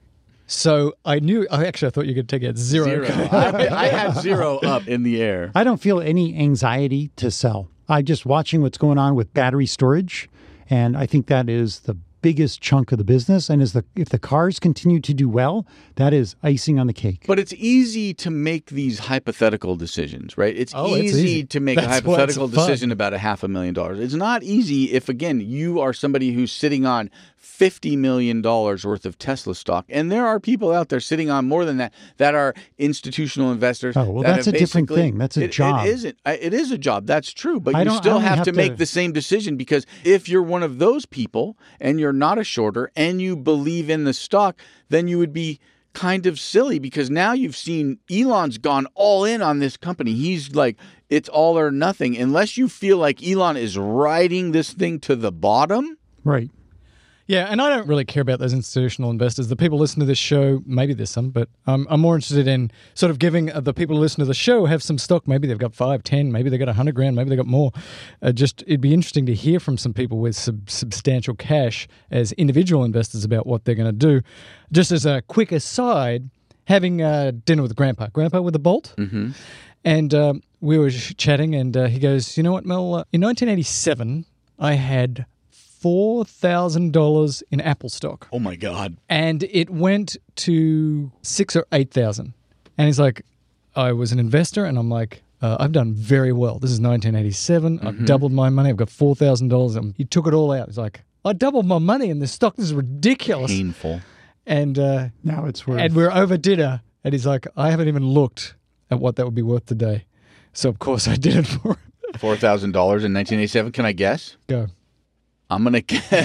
So I thought you could take out zero. I had zero up in the air. I don't feel any anxiety to sell. I'm just watching what's going on with battery storage, and I think that is the biggest chunk of the business. And if the cars continue to do well, that is icing on the cake. But it's easy to make these hypothetical decisions, right? It's easy to make a hypothetical decision about $500,000. It's not easy if, again, you are somebody who's sitting on $50 million worth of Tesla stock. And there are people out there sitting on more than that are institutional investors. Oh, well, that's a different thing. That's a job. It is a job. That's true. But you still have to make the same decision, because if you're one of those people and you're not a shorter and you believe in the stock, then you would be kind of silly, because now you've seen Elon's gone all in on this company. He's like, it's all or nothing. Unless you feel like Elon is riding this thing to the bottom. Right. Yeah, and I don't really care about those institutional investors. The people listening to this show, maybe there's some, but I'm more interested in sort of giving the people who listen to the show have some stock. Maybe they've got 5, 10, maybe they've got 100 grand, maybe they've got more. It'd be interesting to hear from some people with substantial cash as individual investors about what they're going to do. Just as a quick aside, having dinner with Grandpa with the Bolt. Mm-hmm. And we were chatting, and he goes, you know what, Mel? In 1987, I had $4,000 in Apple stock. Oh, my God. And it went to 6,000 or 8,000. And he's like, I was an investor, and I'm like, I've done very well. This is 1987. I've doubled my money. I've got $4,000. And he took it all out. He's like, I doubled my money in this stock. This is ridiculous. Painful. And now it's worth. And we're over dinner, and he's like, I haven't even looked at what that would be worth today. So, of course, I did it for him. $4,000 in 1987. Can I guess? Go. I'm gonna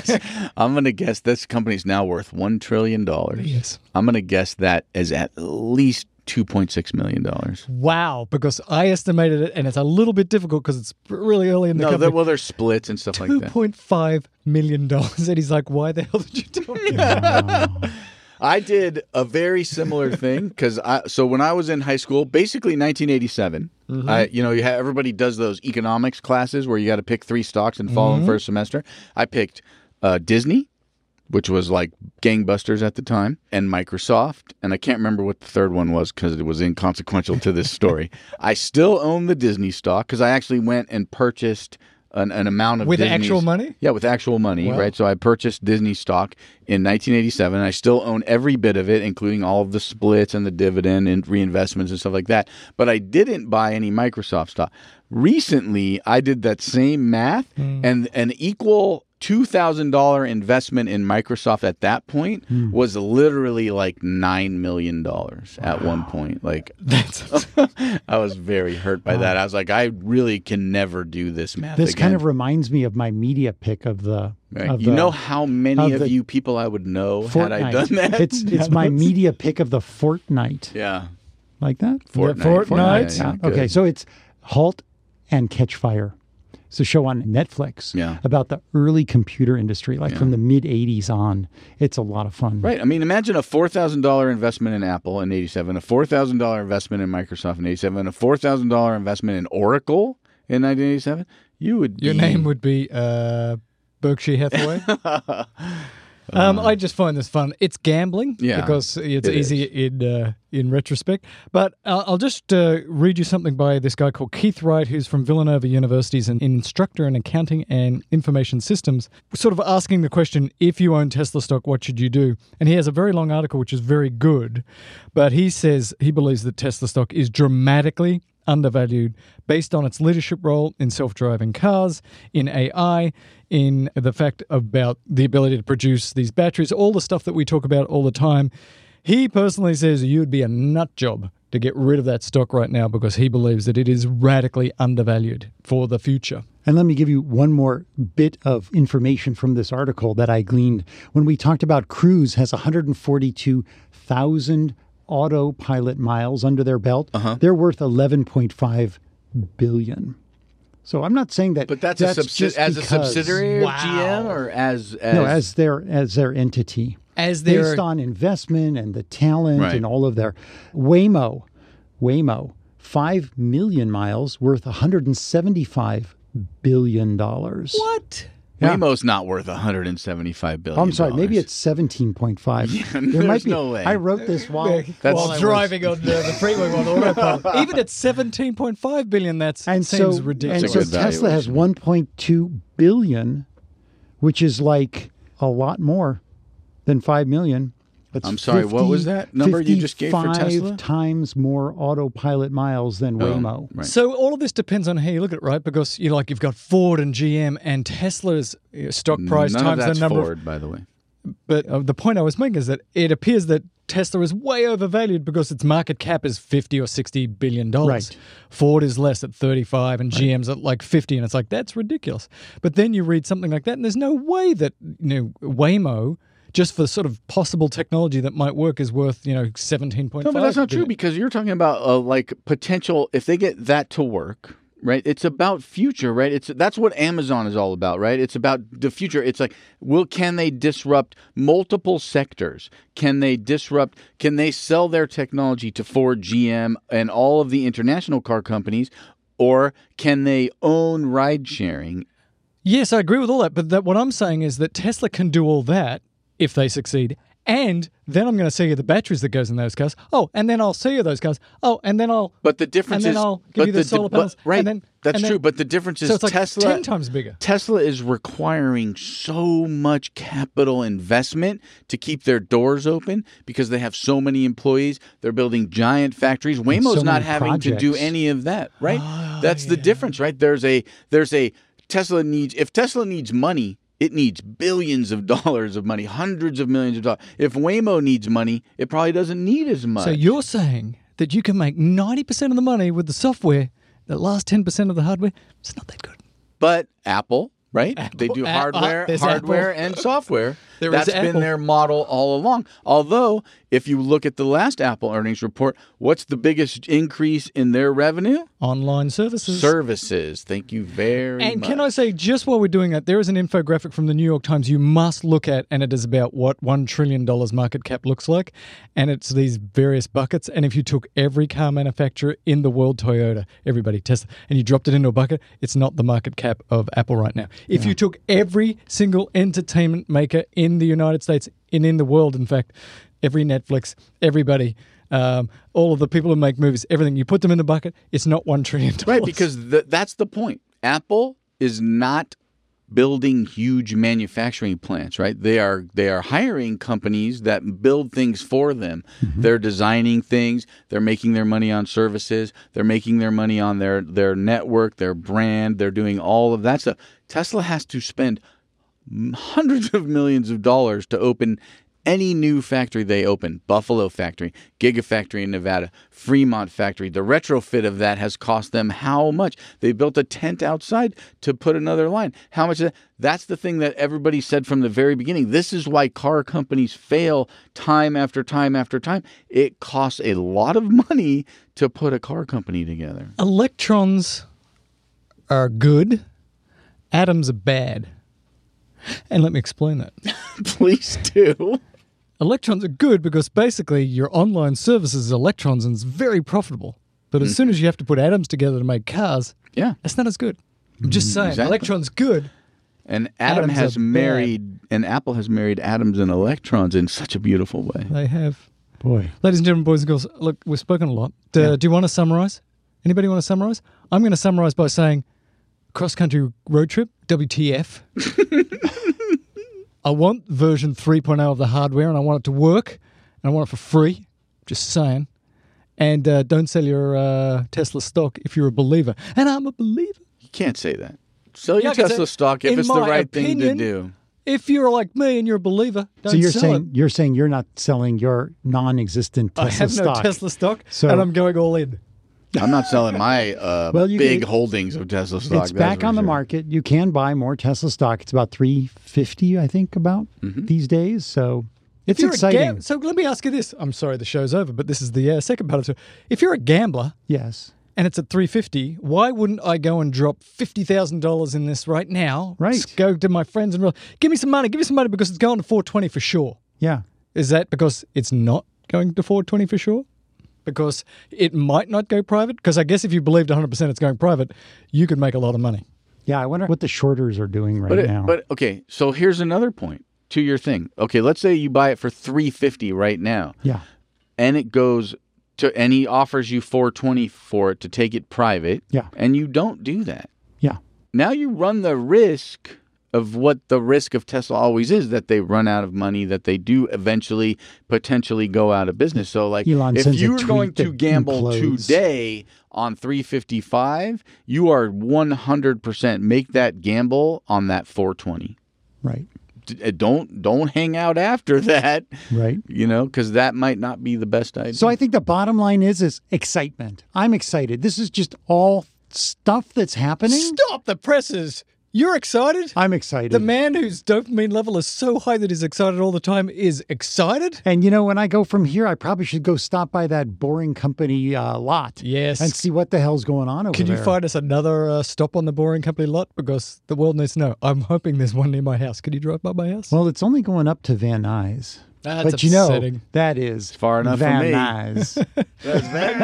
guess this company's now worth $1 trillion. Yes. I'm gonna guess that is at least $2.6 million. Wow, because I estimated it, and it's a little bit difficult because it's really early in the company. There's splits and stuff like that. $2.5 million. And he's like, why the hell did you tell me that? I did a very similar thing because when I was in high school, basically 1987, everybody does those economics classes where you got to pick 3 stocks and fall in first semester. I picked Disney, which was like gangbusters at the time, and Microsoft, and I can't remember what the third one was because it was inconsequential to this story. I still own the Disney stock because I actually went and purchased an amount of with Disney's, actual money? Yeah, with actual money, Wow. right? So I purchased Disney stock in 1987. I still own every bit of it, including all of the splits and the dividend and reinvestments and stuff like that. But I didn't buy any Microsoft stock. Recently, I did that same math, and an equal $2,000 investment in Microsoft at that point was literally like $9 million at one point. Like, That's I was very hurt by that. I was like, I really can never do this math This again. kind of reminds me of my media pick of the. Right. Of You the know how many of the you people I would know Fortnite. had I done that? It's my media pick of the fortnight. Yeah. Like that? Fortnite. Yeah. Good. Okay, so it's Halt and Catch Fire. It's a show on Netflix about the early computer industry, like from the mid-'80s on. It's a lot of fun. Right. I mean, imagine a $4,000 investment in Apple in 87, a $4,000 investment in Microsoft in 87, a $4,000 investment in Oracle in 1987. Your name would be Berkshire Hathaway. I just find this fun. It's gambling because it's easy in retrospect. But I'll just read you something by this guy called Keith Wright, who's from Villanova University, an instructor in accounting and information systems, sort of asking the question, if you own Tesla stock, what should you do? And he has a very long article, which is very good. But he says he believes that Tesla stock is dramatically undervalued based on its leadership role in self-driving cars, in AI, in the fact about the ability to produce these batteries, all the stuff that we talk about all the time. He personally says you'd be a nut job to get rid of that stock right now because he believes that it is radically undervalued for the future. And let me give you one more bit of information from this article that I gleaned. When we talked about Cruise has 142,000 autopilot miles under their belt, they're worth $11.5 billion. So I'm not saying that, but that's just as a because- subsidiary of GM or as no, as their entity, based on investment and the talent and all of their Waymo, 5 million miles worth $175 billion. What? Yeah. Waymo's not worth $175 billion. I'm sorry, maybe it's 17.5. There might be. no way. I wrote this while driving on the freeway on autopilot. Even at $17.5 billion, that seems ridiculous. And so That's a good Tesla has valuation. 1.2 billion, which is like a lot more than 5 million. That's I'm sorry, what was that number you just gave for Tesla? 55 times more autopilot miles than Waymo. Right. So all of this depends on how you look at it, right? Because you've got Ford and GM and Tesla's stock price None times of that's the number. Ford, by the way. But the point I was making is that it appears that Tesla is way overvalued because its market cap is $50 or $60 billion. Right. Ford is less at 35 and GM's at like 50, and it's like, that's ridiculous. But then you read something like that, and there's no way that Waymo, just for sort of possible technology that might work, is worth 17.5. No, but that's not true billion. because you're talking about like potential if they get that to work, right? It's about future, right? That's what Amazon is all about, right? It's about the future. It's like, can they disrupt multiple sectors? Can they sell their technology to Ford, GM, and all of the international car companies, or can they own ride sharing? Yes, I agree with all that. But what I'm saying is that Tesla can do all that if they succeed. And then I'm going to sell you the batteries that goes in those cars. Oh, and then I'll sell you those cars. Oh, and then I'll... But the difference and then I'll give you the solar panels. Right, that's true. But the difference is so it's like Tesla... 10 times bigger. Tesla is requiring so much capital investment to keep their doors open because they have so many employees. They're building giant factories. Waymo's not having to do any of that, right? That's the difference, right? There's a Tesla needs... If Tesla needs money... It needs billions of dollars of money, hundreds of millions of dollars. If Waymo needs money, it probably doesn't need as much. So you're saying that you can make 90% of the money with the software, the last 10% of the hardware, it's not that good. But Apple, right? They do hardware and software. That's been their model all along. Although, if you look at the last Apple earnings report, what's the biggest increase in their revenue? Online services. Services. Thank you very much. And can I say, just while we're doing that, there is an infographic from the New York Times you must look at, and it is about what $1 trillion market cap looks like. And it's these various buckets. And if you took every car manufacturer in the world, Toyota, everybody, Tesla, and you dropped it into a bucket, it's not the market cap of Apple right now. If you took every single entertainment maker in the United States, and in the world, in fact, every Netflix, everybody, all of the people who make movies, everything, you put them in the bucket, it's not $1 trillion. Right, because that's the point. Apple is not building huge manufacturing plants, right? They are hiring companies that build things for them. Mm-hmm. They're designing things. They're making their money on services. They're making their money on their network, their brand. They're doing all of that stuff. Tesla has to spend hundreds of millions of dollars to open any new factory they open. Buffalo factory, Gigafactory in Nevada, Fremont factory. The retrofit of that has cost them how much? They built a tent outside to put another line. How much? That's the thing that everybody said from the very beginning. This is why car companies fail time after time after time. It costs a lot of money to put a car company together. Electrons are good. Atoms are bad. And let me explain that. Please do. Electrons are good because basically your online service is electrons and it's very profitable. But as soon as you have to put atoms together to make cars, it's not as good. I'm just saying, electrons good. And Apple has married atoms and electrons in such a beautiful way. They have. Boy. Ladies and gentlemen, boys and girls, look, we've spoken a lot. Do you want to summarize? Anybody want to summarize? I'm going to summarize by saying cross-country road trip, WTF. I want version 3.0 of the hardware, and I want it to work, and I want it for free. Just saying. And don't sell your Tesla stock if you're a believer. And I'm a believer. You can't say that. Sell your Tesla stock if it's the right thing to do. If you're like me and you're a believer, don't so sell it. You're saying you're not selling your non-existent Tesla stock. I have no Tesla stock, and I'm going all in. I'm not selling my big holdings of Tesla stock. It's back on the market. You can buy more Tesla stock. It's about $350, I think, these days. So it's exciting. So let me ask you this. I'm sorry the show's over, but this is the second part of it. If you're a gambler, yes, and it's at $350, why wouldn't I go and drop $50,000 in this right now? Right. Just go to my friends and give me some money because it's going to $420 for sure. Yeah. Is that because it's not going to $420 for sure? Because it might not go private? Because I guess if you believed 100% it's going private, you could make a lot of money. Yeah, I wonder what the shorters are doing now. But okay, so here's another point to your thing. Okay, let's say you buy it for $350 right now. Yeah. And it goes to, and he offers you $420 for it to take it private. Yeah. And you don't do that. Yeah. Now you run the risk of what the risk of Tesla always is, that they run out of money, that they do eventually potentially go out of business. So like if you're going to gamble today on 355, you are 100% make that gamble on that 420. Right. Don't hang out after that. Right. Because that might not be the best idea. So I think the bottom line is excitement. I'm excited. This is just all stuff that's happening. Stop the presses. You're excited? I'm excited. The man whose dopamine level is so high that he's excited all the time is excited? And when I go from here, I probably should go stop by that Boring Company lot. Yes. And see what the hell's going on over Can there. you find us another stop on the Boring Company lot? Because the world needs to know. I'm hoping there's one near my house. Could you drive by my house? Well, it's only going up to Van Nuys. That's but upsetting. That is far enough Van for me. Nuys. That's very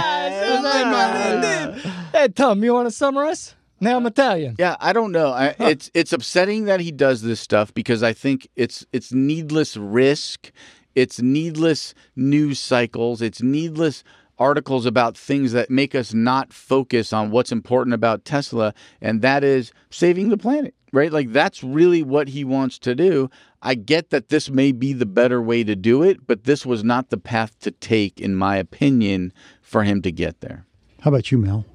nice. Hey, Tom, you want to summarize? Now I'm Italian. Yeah, I don't know. It's upsetting that he does this stuff because I think it's needless risk. It's needless news cycles. It's needless articles about things that make us not focus on what's important about Tesla, and that is saving the planet, right? Like, that's really what he wants to do. I get that this may be the better way to do it, but this was not the path to take, in my opinion, for him to get there. How about you, Mel?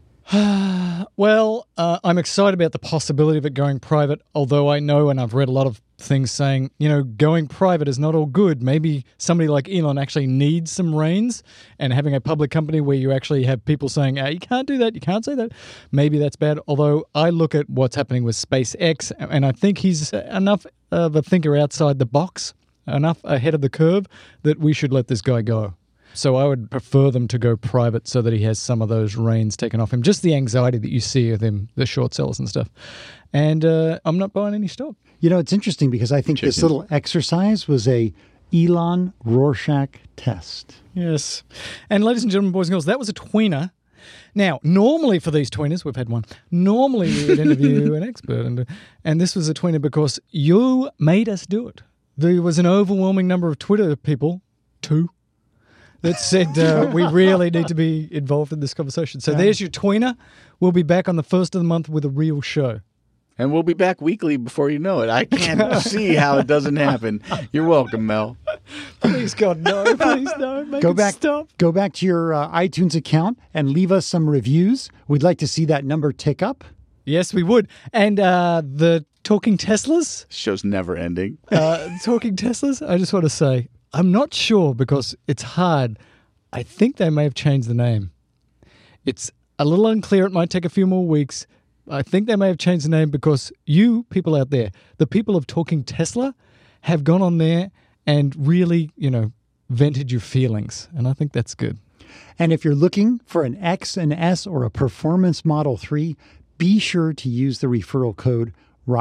Well, I'm excited about the possibility of it going private, although I know, and I've read a lot of things saying, going private is not all good. Maybe somebody like Elon actually needs some reins, and having a public company where you actually have people saying, you can't do that, you can't say that, maybe that's bad. Although I look at what's happening with SpaceX, and I think he's enough of a thinker outside the box, enough ahead of the curve, that we should let this guy go. So I would prefer them to go private so that he has some of those reins taken off him. Just the anxiety that you see of him, the short sellers and stuff. And I'm not buying any stock. It's interesting because I think this little exercise was a Elon Rorschach test. Yes. And ladies and gentlemen, boys and girls, that was a tweener. Now, normally for these tweeners, we've had one, normally we would interview an expert. And this was a tweener because you made us do it. There was an overwhelming number of Twitter people, 2, that said we really need to be involved in this conversation. So there's your tweener. We'll be back on the 1st of the month with a real show. And we'll be back weekly before you know it. I can't see how it doesn't happen. You're welcome, Mel. Please, God, no. Please, no. Make it stop. Go back to your iTunes account and leave us some reviews. We'd like to see that number tick up. Yes, we would. And the Talking Teslas. Show's never ending. Talking Teslas, I just want to say, I'm not sure because it's hard. I think they may have changed the name. It's a little unclear. It might take a few more weeks. I think they may have changed the name because you people out there, the people of Talking Tesla, have gone on there and really, vented your feelings. And I think that's good. And if you're looking for an X, an S, or a Performance Model 3, be sure to use the referral code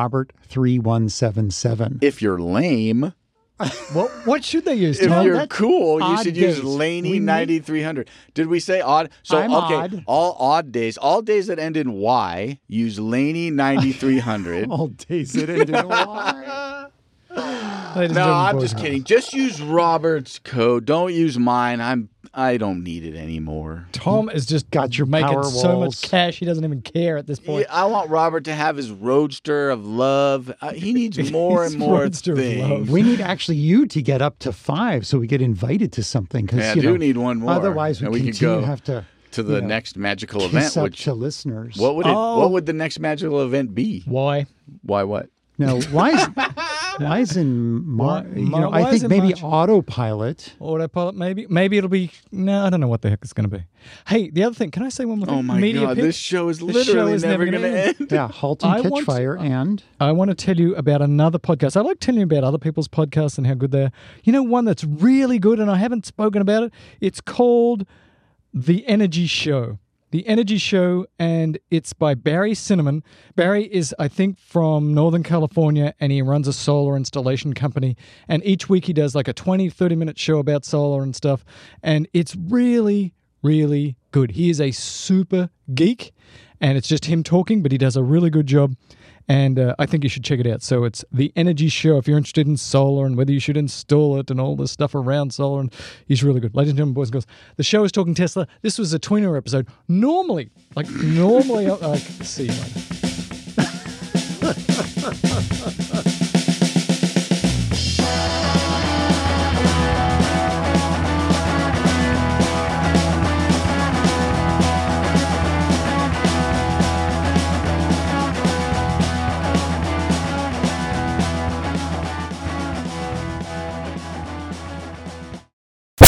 Robert3177. If you're lame... What should they use, If Tom? you're cool, you should use days. Laney 9300. Did we say odd? So I'm odd. All odd days, all days that end in Y, use Laney 9300. All days it ended in Y. No, I'm just kidding. Just use Robert's code. Don't use mine. I don't need it anymore. Tom has just got your making power so walls. much cash he doesn't even care at this point. Yeah, I want Robert to have his Roadster of love. He needs more and more Roadster of things. love. We need actually you to get up to 5 so we get invited to something. Yeah, I do need one more. Otherwise, And we could continue go to have to the next magical kiss event. up Which to listeners. what would the next magical event be? Why? Why what? No, why is in March? why I is think it maybe March? autopilot. Autopilot, maybe. Maybe it'll be... No, I don't know what the heck it's going to be. Hey, the other thing, can I say one more thing? Oh my Media God, pitch? this show is This show literally is never never going to gonna end. Yeah, halt and I catch want- fire and... I want to tell you about another podcast. I like telling you about other people's podcasts and how good they are. One that's really good, and I haven't spoken about it. It's called The Energy Show. The Energy Show, and it's by Barry Cinnamon. Barry is, I think, from Northern California, and he runs a solar installation company. And each week he does like a 20, 30-minute show about solar and stuff. And it's really, really good. He is a super geek, and it's just him talking, but he does a really good job. And I think you should check it out. So it's The Energy Show if you're interested in solar and whether you should install it and all this stuff around solar. And he's really good. Ladies and gentlemen, boys and girls, the show is Talking Tesla. This was a tweener episode. Normally, see you later.